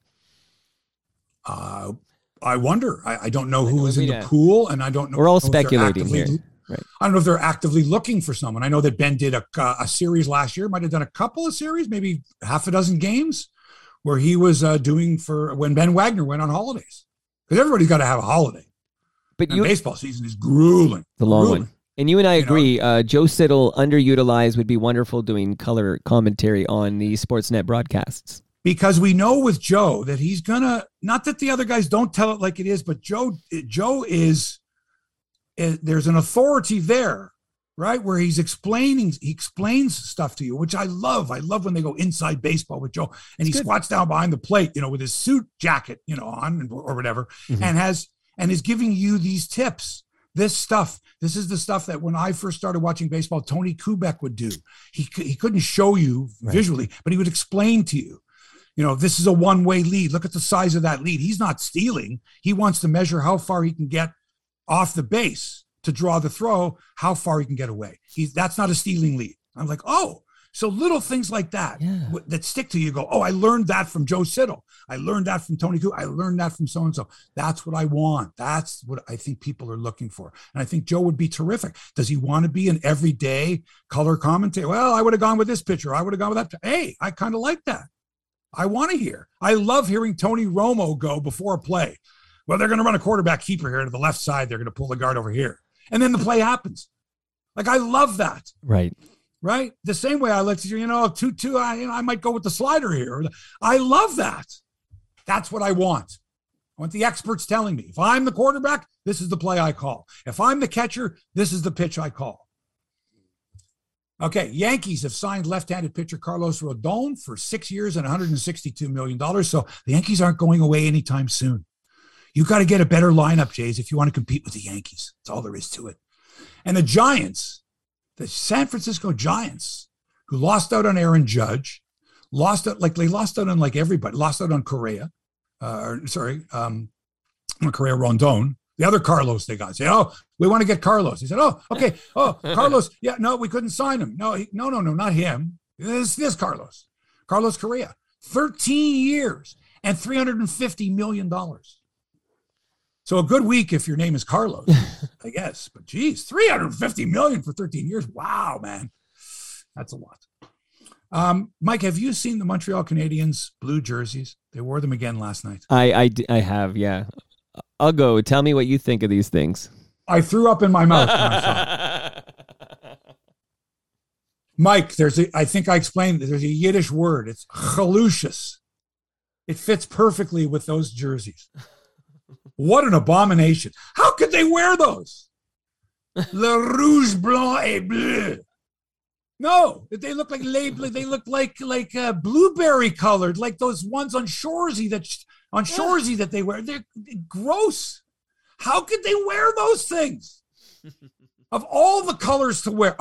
I wonder. I don't know who is in the pool, and I don't know. We're all speculating here. Right. I don't know if they're actively looking for someone. I know that Ben did a series last year, might have done a couple of series, maybe half a dozen games, where he was doing for when Ben Wagner went on holidays. Because everybody's got to have a holiday. But baseball season is grueling. The long one. And you and I agree, Joe Siddall, underutilized, would be wonderful doing color commentary on the Sportsnet broadcasts. Because we know with Joe that he's gonna, not that the other guys don't tell it like it is, but Joe is there's an authority there, right? Where he explains stuff to you, which I love. I love when they go inside baseball with Joe, and he squats down behind the plate, with his suit jacket, on or whatever, and is giving you these tips. This is the stuff that when I first started watching baseball, Tony Kubek would do. He couldn't show you visually, but he would explain to you. This is a one-way lead. Look at the size of that lead. He's not stealing. He wants to measure how far he can get off the base to draw the throw, how far he can get away. That's not a stealing lead. I'm like, oh, so little things like that that stick to you. Go, oh, I learned that from Joe Siddall. I learned that from Tony Kubek. I learned that from so-and-so. That's what I want. That's what I think people are looking for. And I think Joe would be terrific. Does he want to be an everyday color commentator? Well, I would have gone with this pitcher. I would have gone with that. Hey, I kind of like that. I want to hear. I love hearing Tony Romo go before a play. Well, they're going to run a quarterback keeper here to the left side. They're going to pull the guard over here. And then the play happens. Like, I love that. Right. The same way I like to, 2-2, I might go with the slider here. I love that. That's what I want. I want the experts telling me. If I'm the quarterback, this is the play I call. If I'm the catcher, this is the pitch I call. Okay, Yankees have signed left-handed pitcher Carlos Rodon for 6 years and $162 million. So the Yankees aren't going away anytime soon. You got to get a better lineup, Jays, if you want to compete with the Yankees. That's all there is to it. And the Giants, the San Francisco Giants, who lost out on Aaron Judge, lost out on like everybody, lost out on Correa, Correa Rondon. The other Carlos they got. Say, oh, we want to get Carlos. He said, oh, okay. Oh, Carlos. Yeah, no, we couldn't sign him. No, not him. This Carlos. Carlos Correa. 13 years and $350 million. So a good week if your name is Carlos, I guess. But geez, $350 million for 13 years. Wow, man. That's a lot. Mike, have you seen the Montreal Canadiens blue jerseys? They wore them again last night. I have, yeah. I'll go. Tell me what you think of these things. I threw up in my mouth when I saw it. Mike, I think I explained that there's a Yiddish word. It's chalushus. It fits perfectly with those jerseys. What an abomination. How could they wear those? Le rouge, blanc et bleu. No, they look like blueberry colored, like those ones on Shoresy that they wear. They're gross. How could they wear those things? Of all the colors to wear,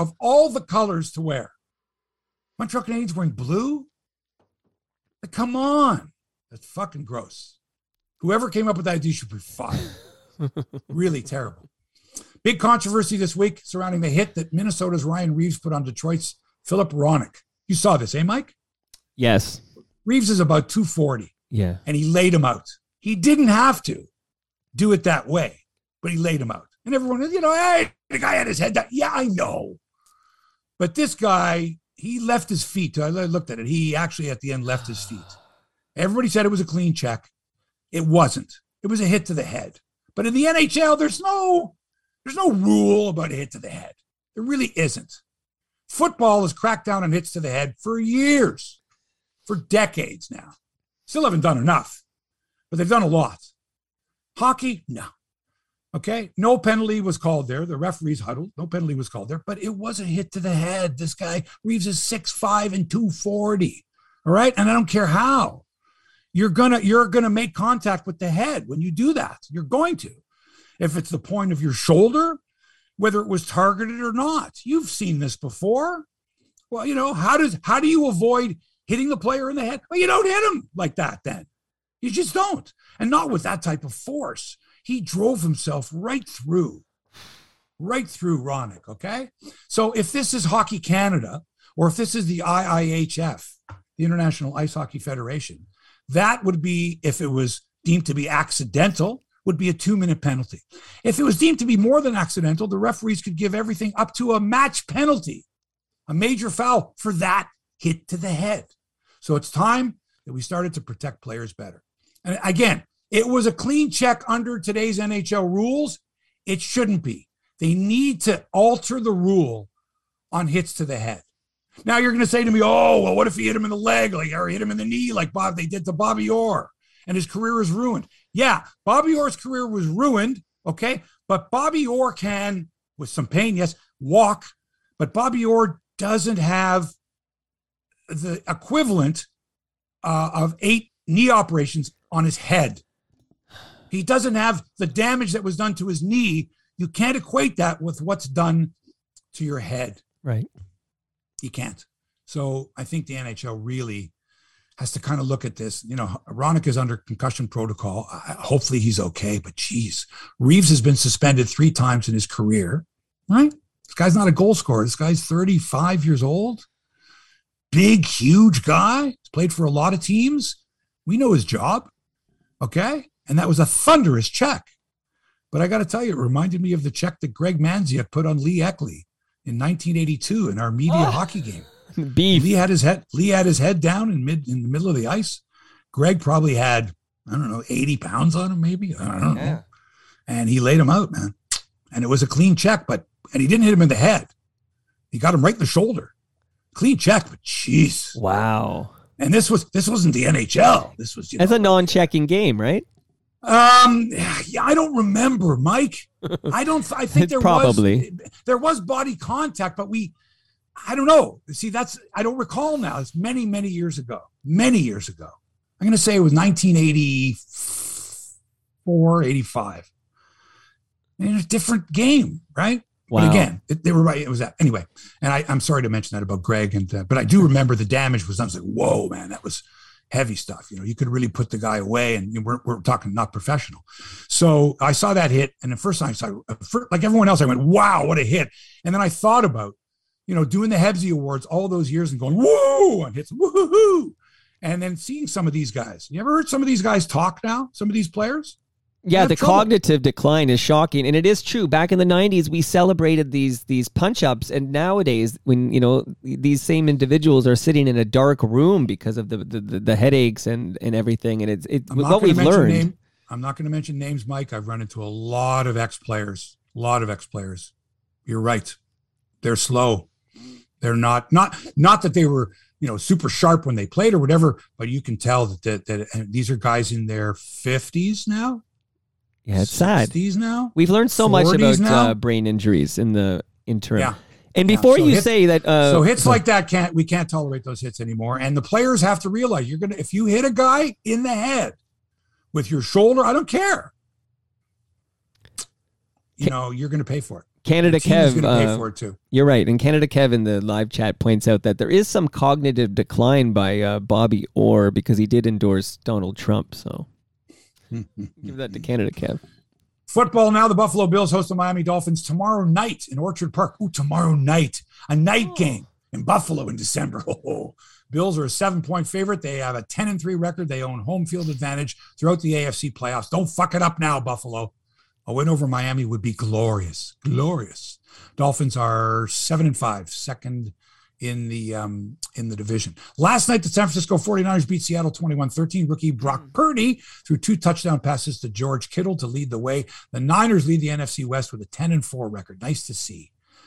Montreal Canadiens wearing blue? Like, come on. That's fucking gross. Whoever came up with that idea should be fired. Really terrible. Big controversy this week surrounding the hit that Minnesota's Ryan Reaves put on Detroit's Philip Hronek. You saw this, Mike? Yes. Reaves is about 240. Yeah. And he laid him out. He didn't have to do it that way, but he laid him out. And everyone, hey, the guy had his head down. Yeah, I know. But this guy, he left his feet. I looked at it. He actually, at the end, left his feet. Everybody said it was a clean check. It wasn't. It was a hit to the head. But in the NHL, there's no rule about a hit to the head. There really isn't. Football has cracked down on hits to the head for years, for decades now. Still haven't done enough, but they've done a lot. Hockey, no. Okay, no penalty was called there. The referees huddled. No penalty was called there, but it was a hit to the head. This guy, Reaves, is 6'5" and 240. All right, and I don't care how. You're gonna make contact with the head when you do that. You're going to. If it's the point of your shoulder, whether it was targeted or not. You've seen this before. Well, how do you avoid hitting the player in the head? Well, you don't hit him like that then. You just don't. And not with that type of force. He drove himself right through Hronek, okay? So if this is Hockey Canada, or if this is the IIHF, the International Ice Hockey Federation, that would be, if it was deemed to be accidental, would be a 2-minute penalty. If it was deemed to be more than accidental, the referees could give everything up to a match penalty, a major foul for that hit to the head. So it's time that we started to protect players better. And again, it was a clean check under today's NHL rules. It shouldn't be. They need to alter the rule on hits to the head. Now you're going to say to me, oh, well, what if he hit him in the leg, or hit him in the knee like they did to Bobby Orr, and his career is ruined? Yeah, Bobby Orr's career was ruined, okay? But Bobby Orr can, with some pain, yes, walk, but Bobby Orr doesn't have the equivalent of 8 knee operations on his head. He doesn't have the damage that was done to his knee. You can't equate that with what's done to your head. Right. You can't. So I think the NHL really has to kind of look at this. Hronek is under concussion protocol. Hopefully he's okay, but geez, Reaves has been suspended 3 times in his career, right? This guy's not a goal scorer. This guy's 35 years old. Big, huge guy. He's played for a lot of teams. We know his job, okay? And that was a thunderous check. But I got to tell you, it reminded me of the check that Greg Manziuk put on Lee Eckley in 1982 in our media hockey game. Beef. Lee had his head down in the middle of the ice. Greg probably had, 80 pounds on him, maybe. I don't know. And he laid him out, man. And it was a clean check, and he didn't hit him in the head. He got him right in the shoulder. Clean check, but jeez. Wow. And this wasn't the NHL. This was That's a non-checking game, right? Yeah, I don't remember, Mike. I think there was body contact, but I don't know. See, I don't recall now. It's many, many years ago. Many years ago. I'm going to say it was 1984, 85. And it was a different game, right? Wow. But again, they were right. It was that. Anyway, and I'm sorry to mention that about Greg, but I do remember the damage was done. I was like, whoa, man, that was heavy stuff. You could really put the guy away, and we're talking not professional. So I saw that hit, and the first time I saw, like everyone else, I went, wow, what a hit. And then I thought about, doing the Hebsy Awards all those years and going, whoa, on hits, woohoo. And then seeing some of these guys. You ever heard some of these guys talk now? Some of these players? Yeah, the cognitive decline is shocking, and it is true. Back in the 90s, we celebrated these punch-ups, and nowadays, when these same individuals are sitting in a dark room because of the headaches and everything, and it's what we've learned. I'm not going to mention names, Mike. I've run into a lot of ex-players. You're right. They're slow. They're not that they were super sharp when they played or whatever, but you can tell that these are guys in their 50s now. Yeah, it's sad. 60s now. We've learned so much about brain injuries in the interim. Yeah. And before you say that, so hits like that we can't tolerate those hits anymore. And the players have to realize if you hit a guy in the head with your shoulder, I don't care. You're going to pay for it. Canada Kev, going to pay for it too. You're right. And Canada Kev in the live chat points out that there is some cognitive decline by Bobby Orr because he did endorse Donald Trump. So give that to Canada Kev. Football now. The Buffalo Bills host the Miami Dolphins tomorrow night in Orchard Park. Ooh, tomorrow night. A night game in Buffalo in December. Oh, Bills are a 7-point favorite. They have a 10-3 record. They own home field advantage throughout the AFC playoffs. Don't fuck it up now, Buffalo. A win over Miami would be glorious. Glorious. Dolphins are 7-5, second in the division. Last night, the San Francisco 49ers beat Seattle 21-13. Rookie Brock Purdy threw 2 touchdown passes to George Kittle to lead the way. The Niners lead the NFC West with a 10-4 record. Nice to see.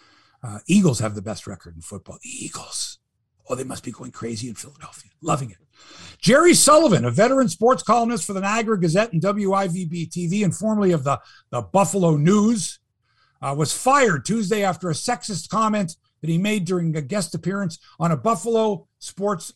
Eagles have the best record in football. The Eagles. Oh, they must be going crazy in Philadelphia. Loving it. Jerry Sullivan, a veteran sports columnist for the Niagara Gazette and WIVB-TV and formerly of the Buffalo News, was fired Tuesday after a sexist comment that he made during a guest appearance on a Buffalo sports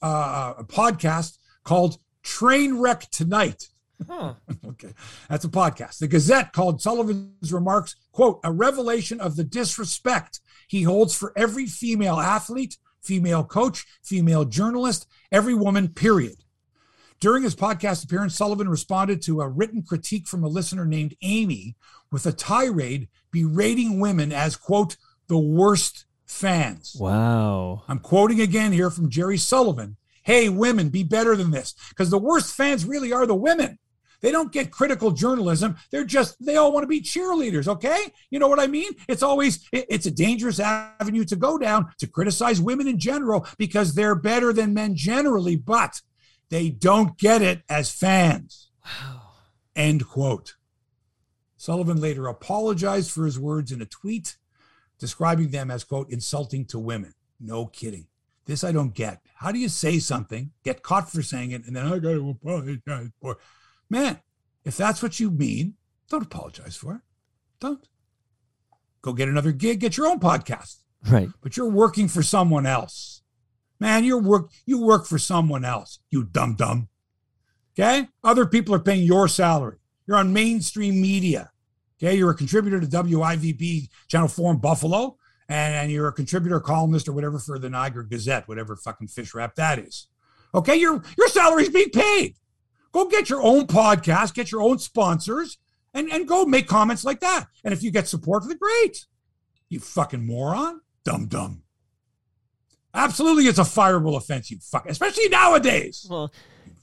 podcast called Trainwreck Tonight. Huh. Okay, that's a podcast. The Gazette called Sullivan's remarks, quote, a revelation of the disrespect he holds for every female athlete, female coach, female journalist, every woman, period. During his podcast appearance, Sullivan responded to a written critique from a listener named Amy with a tirade berating women as, quote, the worst fans. Wow. I'm quoting again here from Jerry Sullivan. Hey, women, be better than this. Because the worst fans really are the women. They don't get critical journalism. They all want to be cheerleaders, okay? You know what I mean? It's a dangerous avenue to go down to criticize women in general because they're better than men generally, but they don't get it as fans. Wow. End quote. Sullivan later apologized for his words in a tweet, describing them as, quote, insulting to women. No kidding. This I don't get. How do you say something, get caught for saying it, and then I got to apologize for it? Man, if that's what you mean, don't apologize for it. Don't. Go get another gig, get your own podcast. Right. But you're working for someone else. Man, you work for someone else, you dumb. Okay? Other people are paying your salary. You're on mainstream media. Okay? You're a contributor to WIVB Channel 4 in Buffalo, and you're a contributor, columnist, or whatever for the Niagara Gazette, whatever fucking fish wrap that is. Okay? Your salary's being paid. Go get your own podcast, get your own sponsors, and go make comments like that. And if you get support for the great, you fucking moron. Dumb. Absolutely, it's a fireable offense, you fuck, especially nowadays. Well,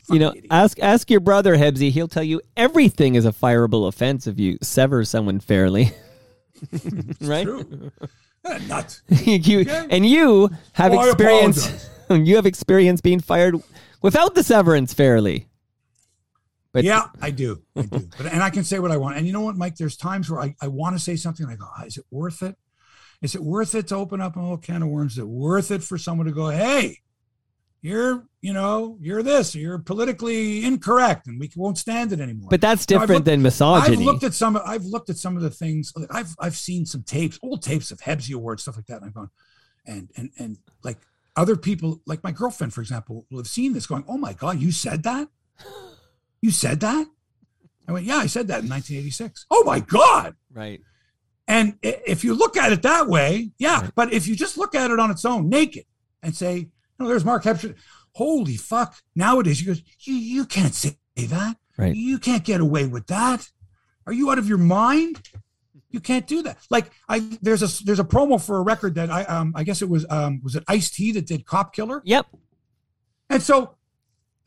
ask your brother, Hebsy. He'll tell you everything is a fireable offense if you sever someone fairly. Right? True. Nuts. You have experience. You have experience being fired without the severance fairly. But yeah, I do. And I can say what I want. And you know what, Mike? There's times where I want to say something and I go, is it worth it? Is it worth it to open up a little can of worms? Is it worth it for someone to go, hey, you're this, you're politically incorrect and we won't stand it anymore. But that's different than misogyny. I've looked at some of the things. I've seen some old tapes of Hebsy Awards, stuff like that. And I've gone, and like other people, like my girlfriend, for example, will have seen this going, oh my God, you said that? You said that? I went, yeah, I said that in 1986. Oh my God. Right. And if you look at it that way, yeah. Right. But if you just look at it on its own, naked, and say, there's Mark Hebsy. Holy fuck. Nowadays, you can't say that. Right. You can't get away with that. Are you out of your mind? You can't do that. Like there's a promo for a record that I guess it was it Ice-T that did Cop Killer? Yep. And so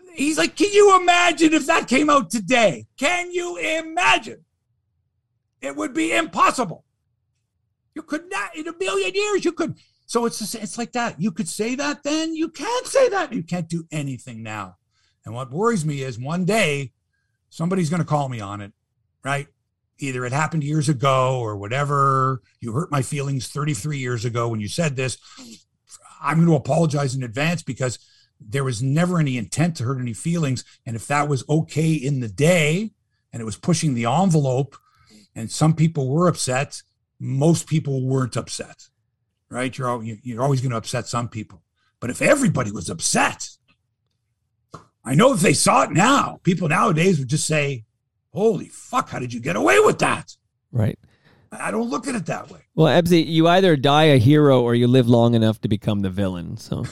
He's like, can you imagine if that came out today? Can you imagine? It would be impossible. You could not, in a million years, you could. So it's like that. You could say that then. You can't say that. You can't do anything now. And what worries me is one day somebody's going to call me on it, right? Either it happened years ago or whatever. You hurt my feelings 33 years ago when you said this. I'm going to apologize in advance because there was never any intent to hurt any feelings. And if that was okay in the day and it was pushing the envelope and some people were upset, most people weren't upset, right? You're always going to upset some people. But if everybody was upset, I know if they saw it now, people nowadays would just say, holy fuck, how did you get away with that? Right. I don't look at it that way. Well, Ebsy, you either die a hero or you live long enough to become the villain. So,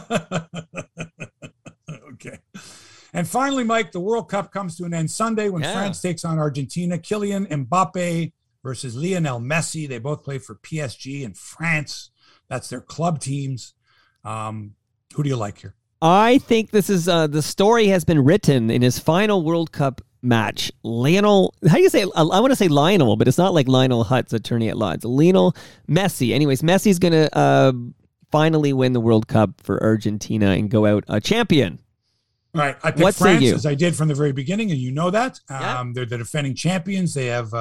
okay. And finally, Mike, the World Cup comes to an end Sunday when France takes on Argentina. Kylian Mbappe versus Lionel Messi. They both play for PSG and France. That's their club teams. Who do you like here? I think this is the story has been written in his final World Cup match. Lionel, how do you say? I want to say Lionel, but it's not like Lionel Hutz, attorney at law. It's Lionel Messi. Anyways, Messi's going to finally win the World Cup for Argentina and go out a champion. All right. I picked France as I did from the very beginning, and you know that. They're the defending champions. They have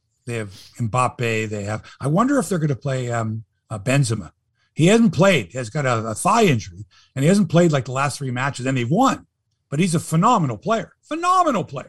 Mbappe. I wonder if they're going to play Benzema. He hasn't played. He has got a thigh injury, and he hasn't played like the last three matches, and they've won. But he's a phenomenal player. Phenomenal player.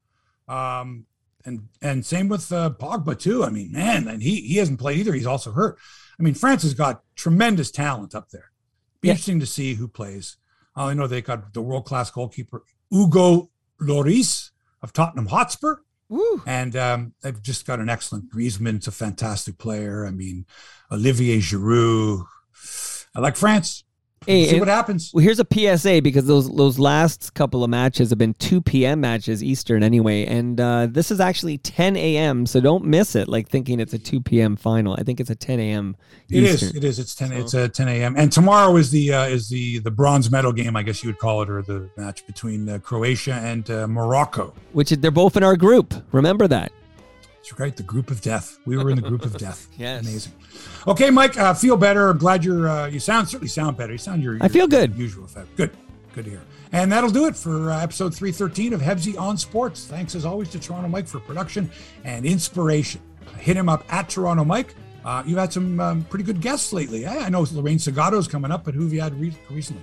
And same with Pogba too. I mean, man, and he hasn't played either. He's also hurt. I mean, France has got tremendous talent up there. Be interesting to see who plays. I know they got the world-class goalkeeper Hugo Lloris of Tottenham Hotspur. Woo. And they've just got an excellent Griezmann's a fantastic player. I mean, Olivier Giroud. I like France. Hey, see what happens. Well, here's a PSA because those last couple of matches have been 2 p.m. matches Eastern anyway, and this is actually 10 a.m. So don't miss it. Like thinking it's a 2 p.m. final. I think it's a 10 a.m. Eastern. It is. It's 10. It's a 10 a.m. And tomorrow is the bronze medal game, I guess you would call it, or the match between Croatia and Morocco. Which they're both in our group. Remember that. That's right. The group of death. We were in the group of death. Yes. Amazing. Okay, Mike, feel better. I'm glad you certainly sound better. You sound your I feel good. Usual effect. Good to hear. And that'll do it for episode 313 of Hebsy on Sports. Thanks as always to Toronto Mike for production and inspiration. Hit him up at Toronto Mike. You've had some pretty good guests lately. I know Lorraine Sagato's coming up, but who have you had recently?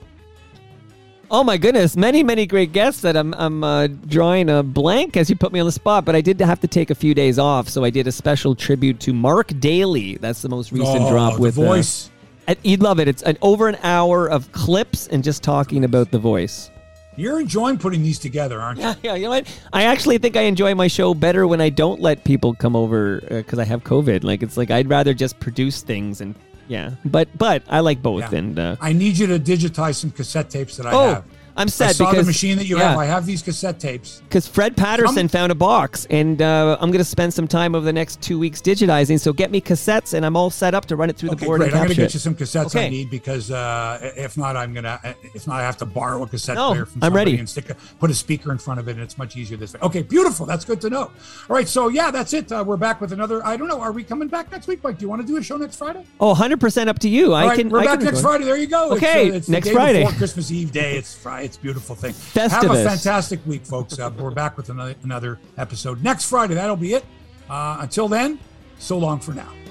Oh my goodness, many great guests that I'm drawing a blank as you put me on the spot, but I did have to take a few days off, so I did a special tribute to Mark Daly. That's the most recent drop with The Voice. You'd love it. It's over an hour of clips and just talking about The Voice. You're enjoying putting these together, aren't you? Yeah, you know what? I actually think I enjoy my show better when I don't let people come over because I have COVID. Like it's like I'd rather just produce things and. Yeah, but I like both, and I need you to digitize some cassette tapes that I have. I'm sad I saw because the machine that you have. I have these cassette tapes. Because Fred Patterson found a box, and I'm going to spend some time over the next 2 weeks digitizing. So get me cassettes, and I'm all set up to run it through the board. Great. And I'm going to capture get you some cassettes Okay. I need because if not, I have to borrow a cassette player from I'm somebody ready. and put a speaker in front of it, and it's much easier this way. Okay, beautiful. That's good to know. All right, so that's it. We're back with another. I don't know. Are we coming back next week, Mike? Do you want to do a show next Friday? Oh, 100% up to you. All right, we're back next Friday. There you go. Okay, it's next the day Friday. before Christmas Eve day. It's Friday. It's a beautiful thing. Festivus. Have a fantastic week, folks. We're back with another episode next Friday. That'll be it. Until then, so long for now.